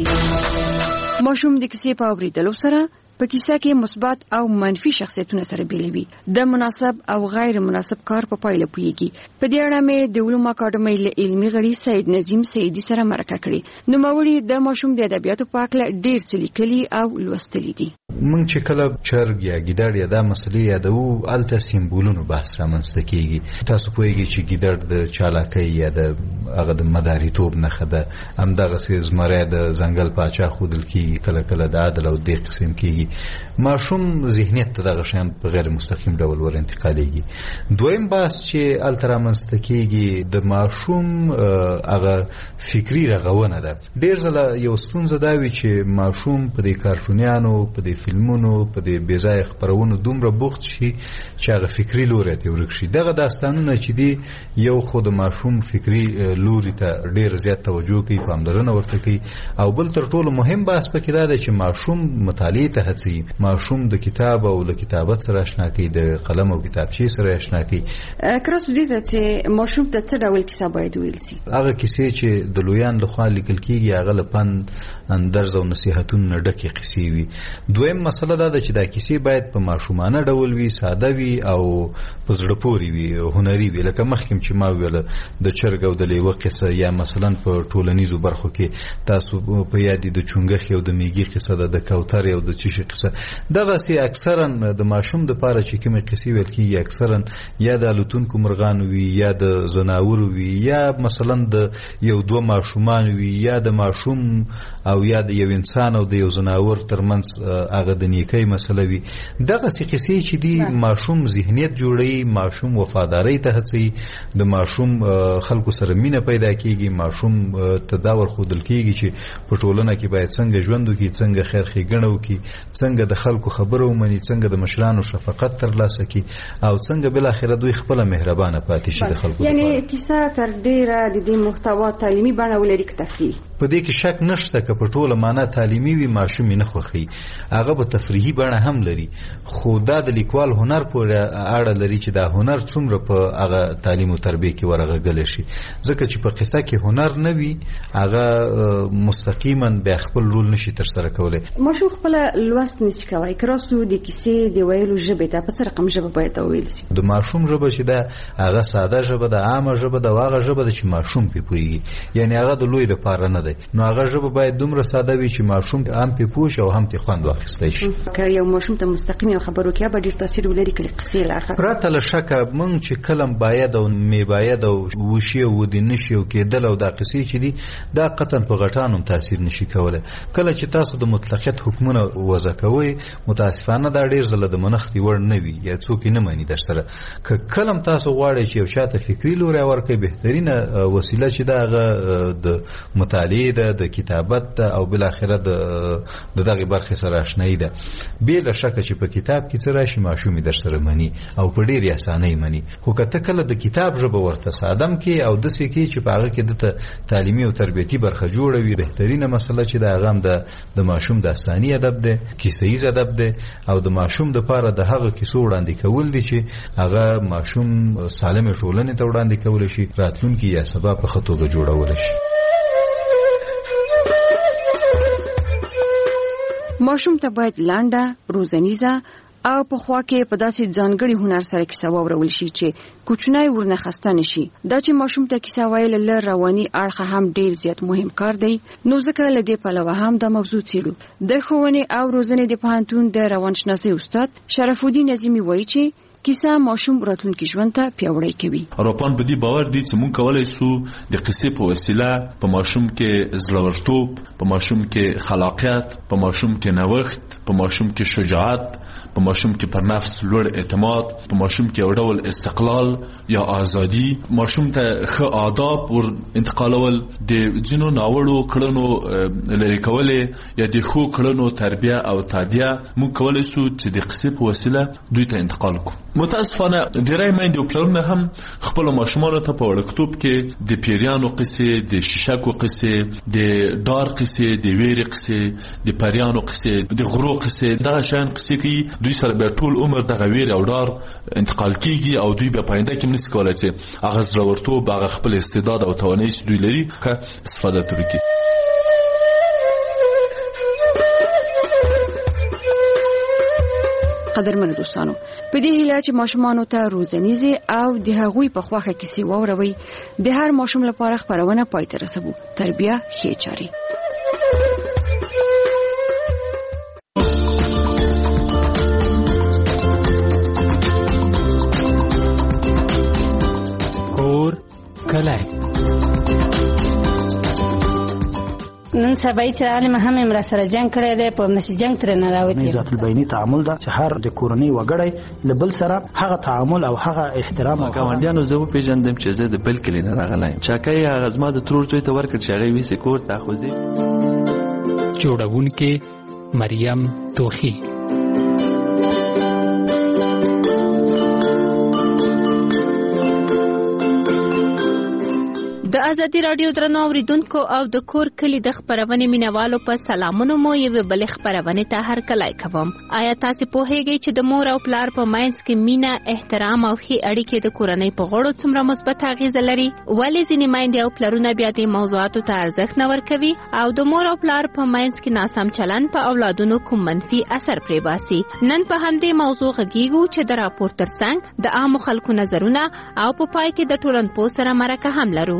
ماشوم د کیسې په اورېدلو سره په کیسه کې مثبت او منفي شخصیتونه سره بیلوي. د مناسب او غیر مناسب کار په پایله پوهیږي. په دې اړه مې د علومو اکاډمۍ له علمي غړي سید نظیم سیدی سره مرکه کړې. نوموړي د ماشوم د ادبیاتو په اړه ډېر څه لیکلي او لوستلي دي. موږ چې کله چرګ یا ګیدړ یا دا مسلې یادوو، هلته سیمبولونو بحث رامنځته کېږي. تاسو پوهېږئ چې ګیدړ د چالاکۍ یا د هغه د مداریتوب نښه ده. همدغسې زمری د ځنګل پاچا ښودل کېږي، کله کله د عدل او دې قسم کېږي. ماشوم ذهنیت ته دغه شیان په غیر مستقیم ډول ور انتقالېږي. دویم بحث چې هلته رامنځته کېږي د ماشوم هغه فکري رغونه ده. ډېر ځله یو ستونزه دا وي چې ماشوم په دې کارټونیانو، په دې فلمونو، په دې بېځایه خپرونو دومره بوخت شي چې هغه فکري لوری ته ورک شي. دغه داستانونه چې دي یو خو د ماشوم فکري لوري ته ډېر زیات توجه کوي، پاملرنه ورته کوي، او بل تر ټولو مهم بحث پکې دا دی چې ماشوم مطالعې ته هڅوي. ماشوم د کتاب او له کتابت سره اشنا کوي، د قلم او کتابچې سره اشنا کوي. کراسو دې ته چې ماشوم ته څه ډول کیسه باید ویل شي؟ هغه کیسې چې د لویان لخوا لیکل کېږي هغه له پند، اندرز او نصیحتونو نه ډکې کیسې وي. دویم مسله دا ده چې دا کیسې باید په ماشومانه ډول وي، ساده وي او په زړه پورې وي، هنري وي. لکه مخکې چې ما ویله د چرګ او د لیوه قصه، یا مثلا په ټولنیزو برخو کې تاسو په یاد دي د چونګښې او د میږي قصه ده، د کوترې او د چیشي قصه. دغسې اکثرا د ماشوم دپاره چې کومې قصې ویل کېږي اکثرا یا د الوتونکو مرغانو وي، یا د ځناورو وي، یا مثلا د یو دوه ماشومان وي، یا د ماشوم او یا د یو انسان او د یو ځناور ترمنځ هغه د نیکۍ مسله وي. دغسې قصې چې دي ماشوم ذهنیت جوړوي، ماشوم وفادارۍ ته هڅوي، د ماشوم خلکو سره مینه پیدا کېږي، ماشوم ته دا ورښودل کېږي چې په ټولنه کې باید څنګه ژوند وکړي، څنګه خیر ښېګڼه وکړي، څنګه د خلکو خبره ومني، څنګه د مشرانو شفقت ترلاسه کړي، او څنګه بالاخره دوی خپله مهربانه پاتې شي د خلکو. یعنې کیسه تر ډېره د دې محتوا تعلیمي بڼه ولري که تفریحي؟ په دې کې شک نشته که په ټوله معنا تعلیمي وي ماشوم یې نه خوښوي. هغه به تفریحي بڼه هم لري، خو دا د لیکوال هنر پورې اړه لري چې دا هنر څومره په هغه تعلیم او تربیه کې ورغږلی شي. ځکه چې په قصه کې هنر نه وي هغه مستقیما بیا خپل رول نشي ترسره کولی. ماشوم خپله لوست نشي کولی. کراسو د کیسې د ویلو ژبې ته په څه رقم ژبه باید وویل شي؟ د ماشوم ژبه چې ده هغه ساده ژبه ده، عامه ژبه ده، او هغه ژبه ده چې ماشوم پرې پوهېږي. یعنې هغه د لوی دپاره نه دی. نو هغه ژبه باید دومره ساده وي چې ماشوم هم پرې پوه شي او هم ترې خوند واخیستی شي. که یو ماشوم ته مستقیم یو خبر وکړي به ډېر تاثیر ولري که د قصې له اړخه؟ پرته له شکه موږ چې کلم باید او می باید او وشي او ودې نشي او کېدل او دا قصې چې دي دا قطعا په غټان هم تاثیر نشي کولی. کله چې تاسو د مطلقیت حکمونه وضع کوئ متاسفانه دا ډېر ځله د منښتې وړ نه وي یا څوک یې نه مني در سره. که کلم تاسو غواړئ چې یو چا ته فکري لوری ورکړئ، بهترینه وسیله چې ده هغه د مطالعې ده، د کتابت ده، او بالاخره د دغې برخې سره اشنایي ده. بې له شکه چې په کتاب کې څه راشي ماشوم یې در سره مني او په ډېرې اسانۍ مني. خو که ته کله د کتاب ژبه ورته سادم کې او داسې کې چې په هغه کې دته تعلیمي او تربیتي برخه جوړه وي، بهترینه مسله چې د هغه هم د ماشوم داستاني ادب دی، کیسه ییز ادب دی، او د ماشوم دپاره د هغه کیسو وړاندې کول دي چې هغه ماشوم سالمې ټولنې ته وړاندې کولی شي، راتلونکي یا سبا په ښه توګه جوړولی شي. ماشوم ته باید لنډه، روزنیزه او په خوا کې په داسې ځانګړي هنر سره کیسه واورول شي چې کوچنی ورنه خسته نشي. دا چې ماشوم ته کیسه ویل له رواني اړخه هم ډیر زیات مهم کار دی. نو ځکه له دې پلوه هم د موضوع څېړو. د ښوونې او روزنې د پوهنتون د روانشناسۍ استاد شرف الدین نظیمي وایي چې کیسه ماشوم راتلونکي ژوند ته پیاوړی کوي. اروپان په دې باور دي چې موږ کولای شو د قصې په وسیله په ماشوم کې زړورتوب، په ماشوم کې خلاقیت، په ماشوم کې نوښت، په ماشوم کې شجاعت، په ماشوم کې پر نفس لوړ اعتماد، په ماشوم کې یو ډول استقلال یا ازادي، ماشوم ته ښه آداب ور انتقالول، د ځینو ناوړو کړنو لرې کولې یا د ښو کړنو تربیه او تادیه موږ کولای شو چې د قصې په وسیله دوی ته انتقال کړو. متاسفانه ډېری میندې او پلرونه هم خپلو ماشومانو ته په وړکتوب کې د پیریانو قصې، د شیشکو قصې، د ډار قصې، د ویرې قصې، د پریانو قصې، د غرو قصې، دغه شیان قصې کوي. دوی سره بیا ټول عمر دغه ویرې او ډار انتقال کیږي او دوی بیا په آینده کې نشي کولی چې هغه زړورتوب، هغه خپل استعداد او توانایي چې دوی لري ښه استفاده ترې کړي. قدرمنو دوستانو، په دې هیله چې ماشومانو ته روزنیزې او د هغوی په خواخه کیسې واوروي، د هر ماشوم لپاره خپرونه پای ته رسوو. تربیه ښې چارې. کور کلی نن سبا چې عالم هم امر سره جنگ کړی دی، په نشي جنگ تر نه راوتی. ذات البینی تعامل دا چې هر د کورنۍ وګړی لبل سره هغه تعامل او هغه احترام او ګاونډیانو زه پیژندم چې زه د بل کلی نه راغلایم. چاکای هغه زما د ترور ته ورکړ چې هغه ویسه کور ته خوځي. جوړونکې مریم توخی. د ازادي رادیو درنو اوریدونکو او د کور کلی د خبرونې مینوالو په سلامونو مو یو بل خبرونه ته هر کله کوم. آیا تاسو پوهیږئ چې د مور او پلار په مینځ کې مینا، احترام او ښې اړیکې د کورنۍ په غړو څومره مثبت اغیزه لري؟ ولې ځینې میندې او پلرونه بیا د موضوعاتو ته ارزښت نه ورکوي او د مور او پلار په مینځ کې ناسم چلند په اولادونو کوم منفي اثر پرې باسي؟ نن په همدې موضوع غږیږو چې د راپور ترڅنګ د عامو خلکو نظرونه او په پای کې د ټولنپوه سره مرکه هم لرو.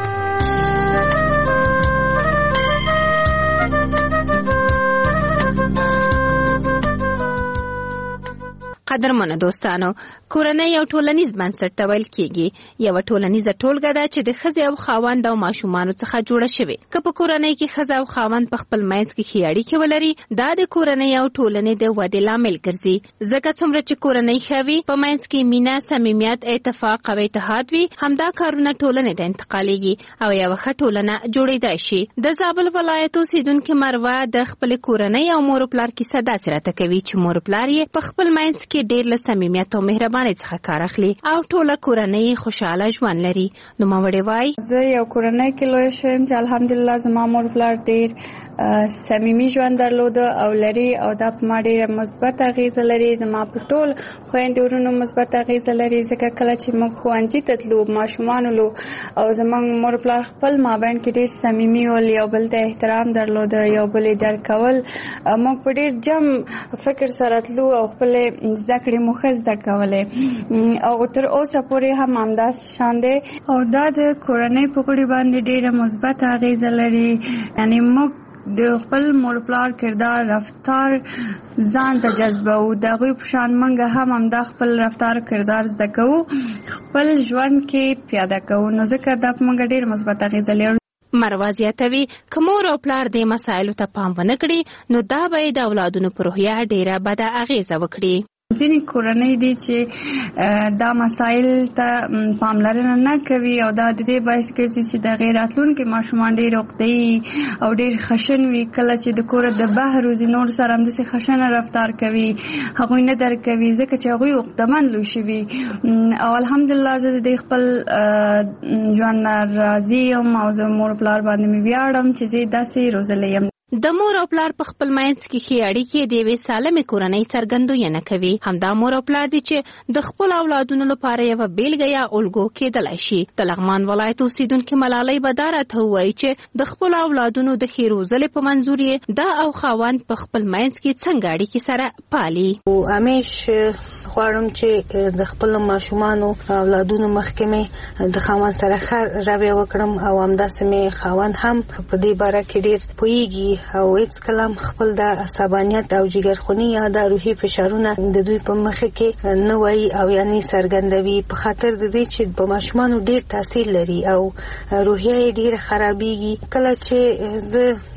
قدرمنو دوستانو، کورنۍ یو ټولنیز بنسټ ته ویل کېږي. یو ټولنیزه ټولګه ده چې د ښځې او خاوند او ماشومانو څخه جوړه شوې. که په کورنۍ کې ښځه او خاوند په خپل منځ کې ښې اړیکې ولري، دا د کورنۍ او ټولنې د ودې لامل ګرځي. ځکه څومره چې کورنۍ ښه وي، په منځ کې مینه، صمیمیت، اتفاق او اتحاد وي، همدا کارونه ټولنې ته انتقالېږي او یوه ښه ټولنه جوړېدای شي. د زابل ولایت اوسېدونکې مروه د خپلې کورنۍ او مور پلار کیسه داسې راته کوي چې مور پلار یې په خپل منځ کې ډېر له صمیمیت او مهربانۍ څخه کار اخلي او ټوله کورنۍ خوشاله ژوند لري. نو ماوړې وای زه یو کورنۍ کې لوی شوم چې الحمدلله زما مور پلار ډېر صمیمي ژوند درلوده او لري او دا په ما ډېره مثبت اغیزه لري. زما په ټول خویندې ورونو مثبت اغیزه لري، ځکه کله چې موږ ښوونځي ته تلو، ماشومان ولو او زموږ مور پلار خپل مابین کې ډېر صمیمي ول، یو بل ته احترام درلوده، یو بل یې درک کول. موږ په ډېر جم فکر سره تلو او خپلې زده کړې مو ښه زده کولې او تر اوسه پورې هم همداسې شان دی او دا د کورنۍ په غړي باندې ډېره مثبت اغیزه لري. یعنی موږ د خپل مور پلار کردار، رفتار ځان ته جذبوو، د هغوی په شان موږ هم همدا خپل رفتار کردار زده کوو، خپل ژوند کې پیاده کوو. نو ځکه دا په موږ ډېر مثبت اغیزه لري. مروه زیاتوي که مور او پلار دې مسایلو ته پام ونه کړي، نو دا به د اولادونو پر روحیه ډېره بده اغیزه وکړي. ځینې کورنۍ دي چې دا مسایل ته پاملرنه نه کوي او دا د دې باعث ګرځي چې د هغې راتلونکي ماشومان ډېر عقده‌يي او ډېر خشن وي. کله چې د کوره د بهر وځي، نور سره همداسې خشنه رفتار کوي، هغوی نه درک کوي ځکه چې هغوی عقده‌مند لوی شوي. او الحمدلله زه د دې خپل ژوند نه راضي یم او زه مور پلار باندې مې ویاړم چې زه داسې روزلی یم. د مور او پلار په خپل منځ کې ښې اړیکې د یوې سالمې کورنۍ څرګندوینه کوي. همدا مور او پلار دي چې د خپل اولادونو لپاره یوه بیلګه یا الګو کېدلی شي. د لغمان ولایت اوسېدونکې ملالۍ به دا راته ووایي چې د خپلو اولادونو د ښې روزلې په منظور یې دا او خاوند په خپل منځ کې څنګه اړیکې سره پالي. همیش غواړم چې د خپلو ماشومانو اولادونو مخکې مې د خاوند سره ښه رویه وکړم او همداسې مې خاوند هم په دې باره کې ډېر پوهېږي او هیڅ کلام خپل د عصبانیت او جګرخوني یا د روحي فشارونه د دوی په مخ کې نه وایي او یعنی څرګندوي، په خاطر د دې چې په ماشومانو ډېر تاثیر لري او روحیه یې ډېره خرابېږي. کله چې زه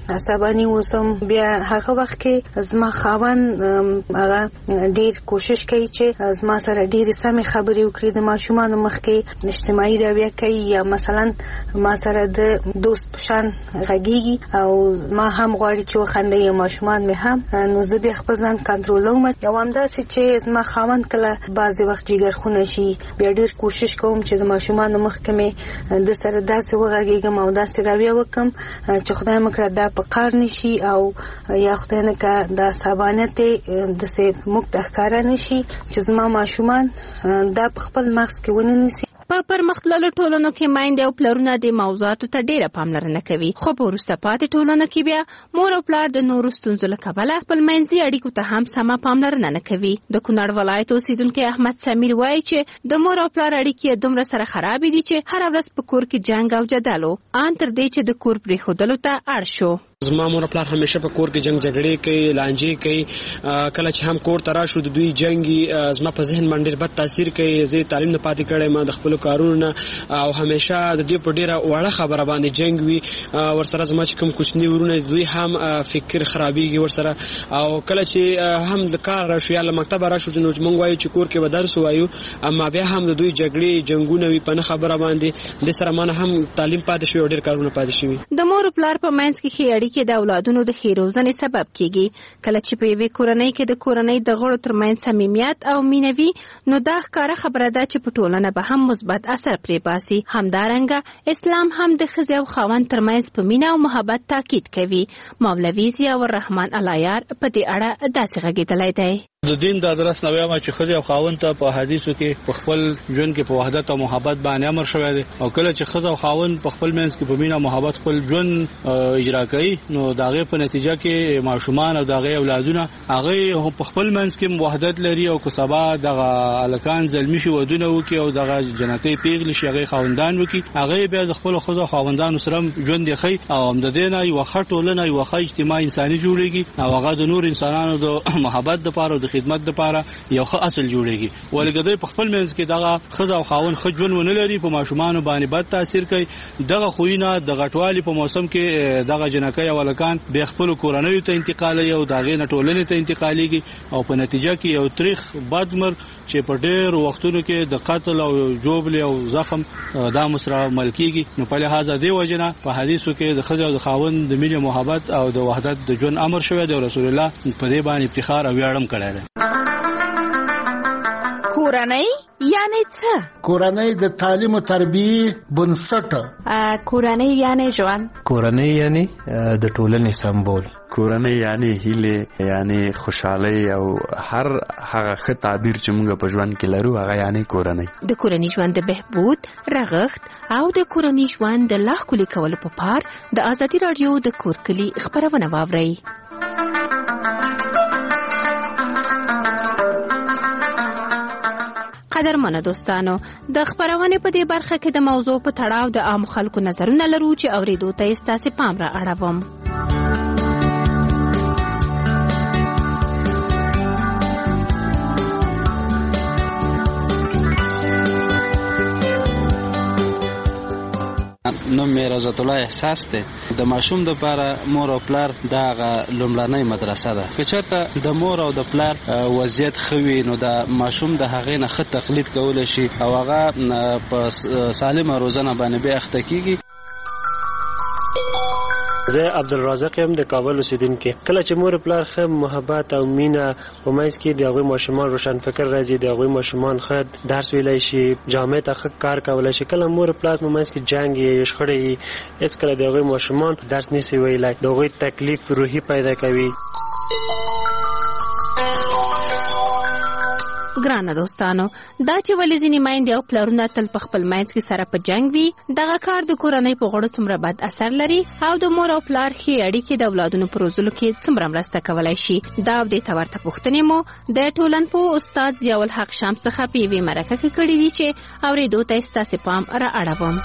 عصبانی وسم بیا هغه وخت کې زما خاوند هغه ډیر کوشش کوي چې زما سره ډیر سمې خبرې وکړي د ماشومان مخ کې اجتماعي رویه کوي یا مثلا ما سره د دوست پشان غږیږي او ما هم غواړي چې وخندي ماشومان مې هم نو زه به خپل ځان کنټرولوم یو همداسې چې زما خاوند کله بعضې وخت جګر خونه شي بیا ډیر کوشش کوم چې د ماشومان مخ کې مې د سره داسې وغږیږم او داسې رویه وکم چې خدای مکړه دا په کار نشي او یا خدای نه کا دا صابانت د سه مکت ښکارا نشي چې زما ماشومان دا په خپل مغز کې ونه نیسي. په پرمختللو ټولنو کې میندې او پلرونه د موضوعاتو ته ډیره پاملرنه کوي، خو په وروسته پاتې ټولنو کې بیا مور او پلار د نورو ستونزو له کبله خپل منځي اړیکو ته هم سمه پاملرنه نه کوي. د کونړ ولایت اوسیدونکي احمد سمیر وایي چې د مور او پلار اړیکې دومره سره خراب دي چې هر ورځ په کور کې جنگ او جدل و ان تر دې چې د کور پریښودلو ته اړ شو. زما مور او پلار همیشه په کور کې جنگ جګړې کوي، لانجې کوي. کله چې هم کور ته راشو د دوی جنگي زما په ذهن باندې ډېر بد تاثیر کوي. زه تعلیم نه پاتې کړی ما د خپل کارونو نه او همیشه د دې په ډیره وړه خبره باندې جنگ وي ورسره. زما چې کوم کوچنی ورونه دوی هم فکر خرابېږي ورسره او کله چې هم د کار راشو یا له مکتب راشو نو موږ وایو چې کور کې به درس وایو اما بیا هم د دوی جګړې جنگونه وي په نه خبره باندې د سره مانه هم تعلیم پاتې شوی او ډېر کارونه پاتې شوي. د مور او پلار په منځ کې ښې اړیکې د اولادونو د ښې روزنې سبب کیږي. کله چې په یوې کورنۍ کې د کورنۍ د غړو ترمنځ صمیمیت او مینه وي نو دا ښکاره خبره ده چې په ټولنه به هم مثبت اثر پرې باسي. همدارنګه اسلام هم د ښځې او خاوند ترمنځ په مینه او محبت تاکید کوي. مولوي ضیاء الرحمن العیار په دې اړه داسې غږېدلی دی. د دین د درس نو وایم چې خځه او خاوند ته په حدیثو کې په خپل ژوند کې په وحدت او محبت باندې امر شوی دی او کله چې خځه او خاوند په خپل منځ کې په مینا محبت خپل ژوند اجرا کوي نو داغه په نتیجه کې ماشومان او داغه اولادونه هغه په خپل منځ کې وحدت لري او کسبا دغه الکان زلمی شي ودونه وکي او دغه جنتی پیغلی شي هغه خاوندان وکي هغه بیا د خپل خځه او خاوندانو سره ژوند دی خي او هم د دینه یو خټولنه یو خای اجتماعي انساني جوړيږي او هغه د نور انسانانو د محبت لپاره د خدمت لپاره یو ښه اصل جوړيږي. ولګدای په خپل منځ کې دغه خځه او خاوند خجون ونه لري په ماشومان باندې بد تاثیر کوي. دغه خوینه د غټوالي په موسم کې دغه جنکۍ او لکان به خپل کورنۍ ته انتقالي او دغه نټولنې ته انتقاليږي او په نتیجه کې یو تاریخ بدمر چې په ډېر وختونو کې د قتل او جوړبل او زخم دا مسره ملکیږي. نو په لحاظ دی وجنه په حدیثو کې د خځه او د خاوند د مینې محبت او د وحدت د ژوند امر شوی دی. رسول الله په دې باندې افتخار او ویاړم کړی دی. کورنۍ یعنی څه؟ کورنۍ د تعلیم او تربیه بنسټ. کورنۍ یعنی ژوند. کورنۍ یعنی د ټولنې سمبول. کورنۍ یعنی هیله یعنی خوشحالي او هر هغه ښه تعبیر چې موږ په ژوند کې لرو هغه یعنی کورنۍ. د کورنۍ ژوند د بهبود رغښت او د کورنۍ ژوند د لا ښکلي کولو په پار د ازادي راډیو د کور کلي خبرونه واورئ. قدرمنو دوستانو د خبرونه په دې برخه کې د موضوع په تړاو د عام خلکو نظرونه لرو چې اوریدو ته ستاسو پام را اړوم. نو مې رضات الله احساس ته د ماشوم د لپاره مور او پلار دغه لومړنۍ مدرسه ده. که چېرته د مور او د پلار وضعیت خوي نو د ماشوم د هغې نه ښه تقلید کولای شي او هغه په سالمه روزنه باندې بیا اخته کیږي. زه عبدالرزاق یم د کابل اوسیدونکی. کله چې مور پلار ښه محبت او مینه په منځ کې د هغوی ماشومان روشن فکر راځي، د هغوی ماشومان ښه درس ویلی شي، جامع ته ښه کار کولی شي. کله مور پلار په منځ کې جنګ یې شخړې یې هېڅکله د هغوی ماشومان درس نشي ویلی، د هغوی تکلیف روحي پیدا کوي. ګرانه دوستانو دا چې ولې ځینې میندې او پلرونه تل په خپل منځ کې سره په جنگ وي دغه کار د کورنۍ په غړو څومره بد اثر لري او د مور او پلار ښې اړیکې د اولادونو په روزلو کې څومره مرسته کولی شي. دا او دې ته ورته پوښتنې مو د ټولنپوه استاد ضیاء الحق شام څخه په یوې مرکه کې کړي دي چې اورېدو ته ستاسې پام را اړوم.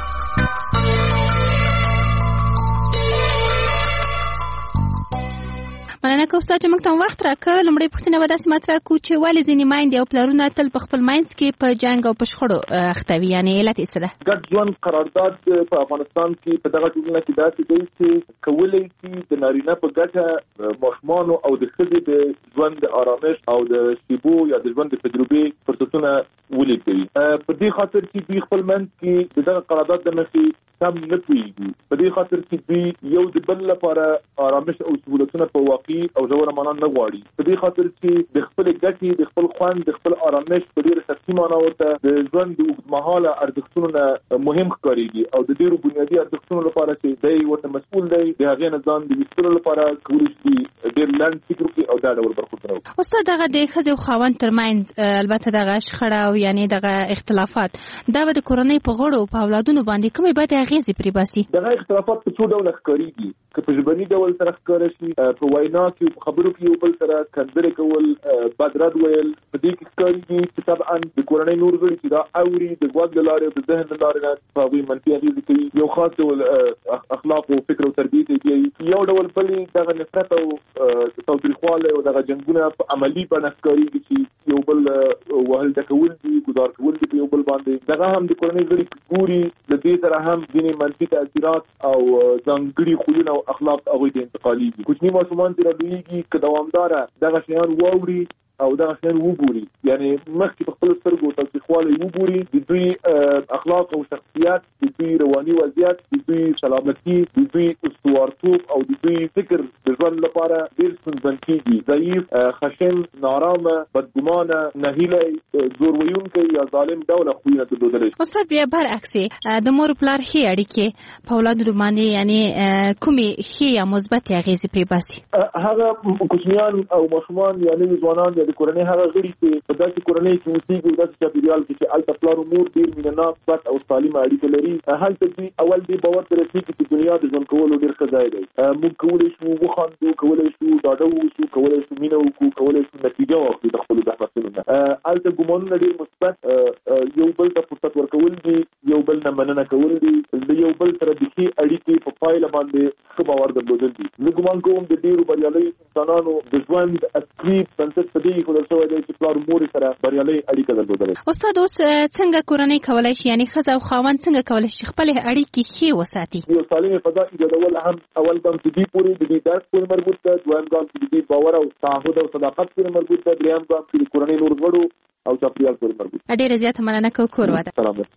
مننه کوم چې موږ ته وخت راکړ. لومړی پوښتنه به داسې مطرح کړو چې ولې ځینې میندې او پلرونه تل په خپل منځ کې په جنګ او په شخړو اخته وي، یعنې علت یې څه ده؟ ګډ ژوند قرارداد په افغانستان کې په دغه ټولنه کې داسې دی چې کولی شي د نارینه په ګټه ماشومانو او د ښځې د ژوند د آرامش او د شیبو یا د ژوند د تجربې فرصتونه ولیکوي. په دې خاطر چې دوی خپل منځ کې د دغه قرارداد د مخې کم نه پوهېږي. په دې خاطر چې دوی یو د بل لپاره آرامش او سهولتونه په واقعي او ژوره معنا نه غواړي. په دې خاطر چې د خپل ګټې، د خپل خوند، د خپل آرامش په ډېر شخصي معنا ورته د ژوند د اوږدمهاله ارزښتونو نه مهم ښکارېږي او د ډېرو بنیادي ارزښتونو لپاره چې دی ورته مسؤل دی، د هغې نه ځان د ویستلو لپاره کولی شي ډېر لنډ فکر وکړي او دا ډول برخوردونه وکړي. استاد، دغه د ښځې او خاوند ترمنځ البته دغه شخړه او یعنې دغه اختلافات دا به د کورنۍ په غړو په اولادونو باندې کومې بدې اغېزې پرې باسي؟ دغه اختلافات په څو ډوله ښکارېږي. که په ژبني ډول سره ښکاره شي، په وینا کې په خبرو کې یو بل سره کنځرې کول، بد رد ویل، په دې کې ښکارېږي چې طبعا د کورنۍ نور غړي چې دا اوري د غوږ له لارې او د ذهن له لارې نه په هغوی منفي اغېزې کوي. یو خاص ډول اخلاق او فکر او تربیې ته بیایي. یو ډول بلې دغه نفرت او تاوتریخوالی او دغه جنګونه په عملي بڼه ښکارېږي چې یو بل وهل ډکول دي، ګزار کول دي په یو بل باندې. دغه هم د کورنۍ غړي ګوري، د دې سره هم ځینې منفي تاثیرات او ځانګړي خویونه او اخلاق هغوی ته انتقالېږي. کوچني ماشومان چې رالویېږي که دوامداره دغه شیان واوري او دغه شیان وګوري، یعنې مخکې په خپلو سترګو تاوتریخوالی وګوري، د دوی اخلاق او شخصیت، د دوی رواني وضعیت، د دوی سلامتي، د دوی استوارتوب او د دوی فکر د ژوند لپاره ډېر ستونزمن کېږي. ضعیف، خشن، نارامه، بدګمانه، نهیلی، زور ویونکی یا ظالم ډوله خویونه درلودلی شي. استاد، بیا برعکس د مور پلار ښې اړیکې په اولادو باندې یعنې کومې ښې یا مثبتې اغېزې پرې باسي؟ هغه کوچنیان او ماشومان یا نوي ځوانان د کورنۍ هغه غړي چې په داسې کورنۍ کې اوسېږي او داسې چاپېریال کې چې هلته پلار او مور ډېر مینهناک، پت او سالمه اړیکه لري، هلته دوی اول دې باور ته رسېږي چې دنیا د ژوند کولو ډېر ښه ځای دی. موږ کولی شو وخاندو، کولی شو ډاډه واوسو، کولی شو مینه وکړو، کولی شو نتیجه واخلو د خپلو زحمتونو نه. هلته ګمانونه ډېر مثبت، یو بل ته فرصت ورکول دي، یو بل نه مننه کول دي، د یو بل سره د ښې اړیکې په پایله باندې ښه باور درلودل دي. زه ګمان کوم د ډېرو بریالیو انسانانو د ژوند اصلي بنسټ په دې ښودل شوی دی چې پلار مور سره بریالۍ اړیکه درلودلی. استاد، اوس څنګه کورنۍ کولی شي، یعنې ښځه او خاوند څنګه کولی شي خپلې اړیکې ښې وساتي؟ یو سالمې فضا ایجادول هم اول ګام چې دوی پورې د دې درک پورې مربوط ده، دویم ګام چې د دې باور او تعهد او صداقت پورې مربوط ده، دریم ګام چې د کورنۍ نور غړو او چاپېریال پورې مربوط ده. ډېره زیاته مننه کوو. کور وده. سلامت.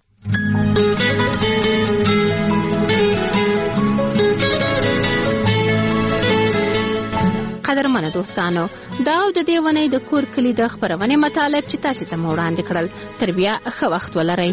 قدرمنه دوستانو، دا او د دې ونې د کور کلی د خپرونې مطالب چې تاسو ته مو وړاندې کړل. تر بیا ښه وخت ولرئ.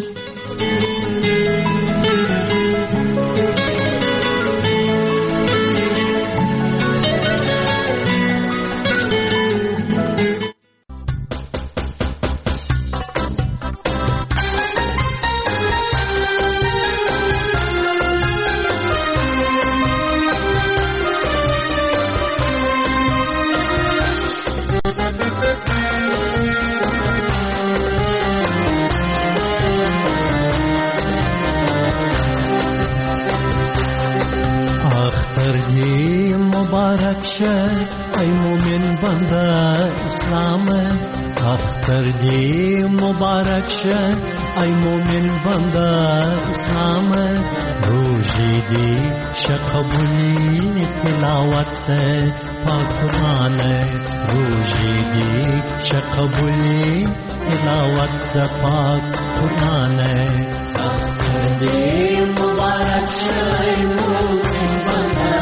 مبارک شه ای مومن بنده اسلام، اختر دی مبارک شه ای مومن بنده اسلام، روزی دی شقبولی تلاوت پاک قرآن، روزی دی شقبولی تلاوت پاک قرآن، اختر دی مبارک شه ای مومن بنده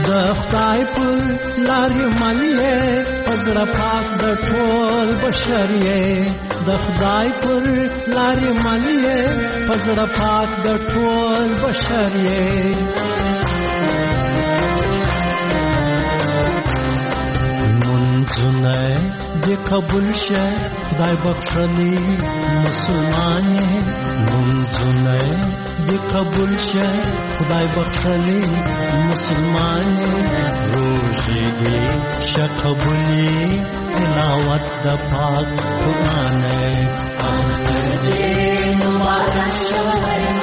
د خدای پر لارې ملې پزړه پاک د ټول بشریه د خدای پر لارې ملې پزړه پاک د ټول بشریه منځونه دې قبول شه خدای بخښلي مسلمان منځونه دې قبول شه خدای بخښلي مسلمان روزي دې شقبلي تلاوت د پاک قرآن اختر دې مبارک شه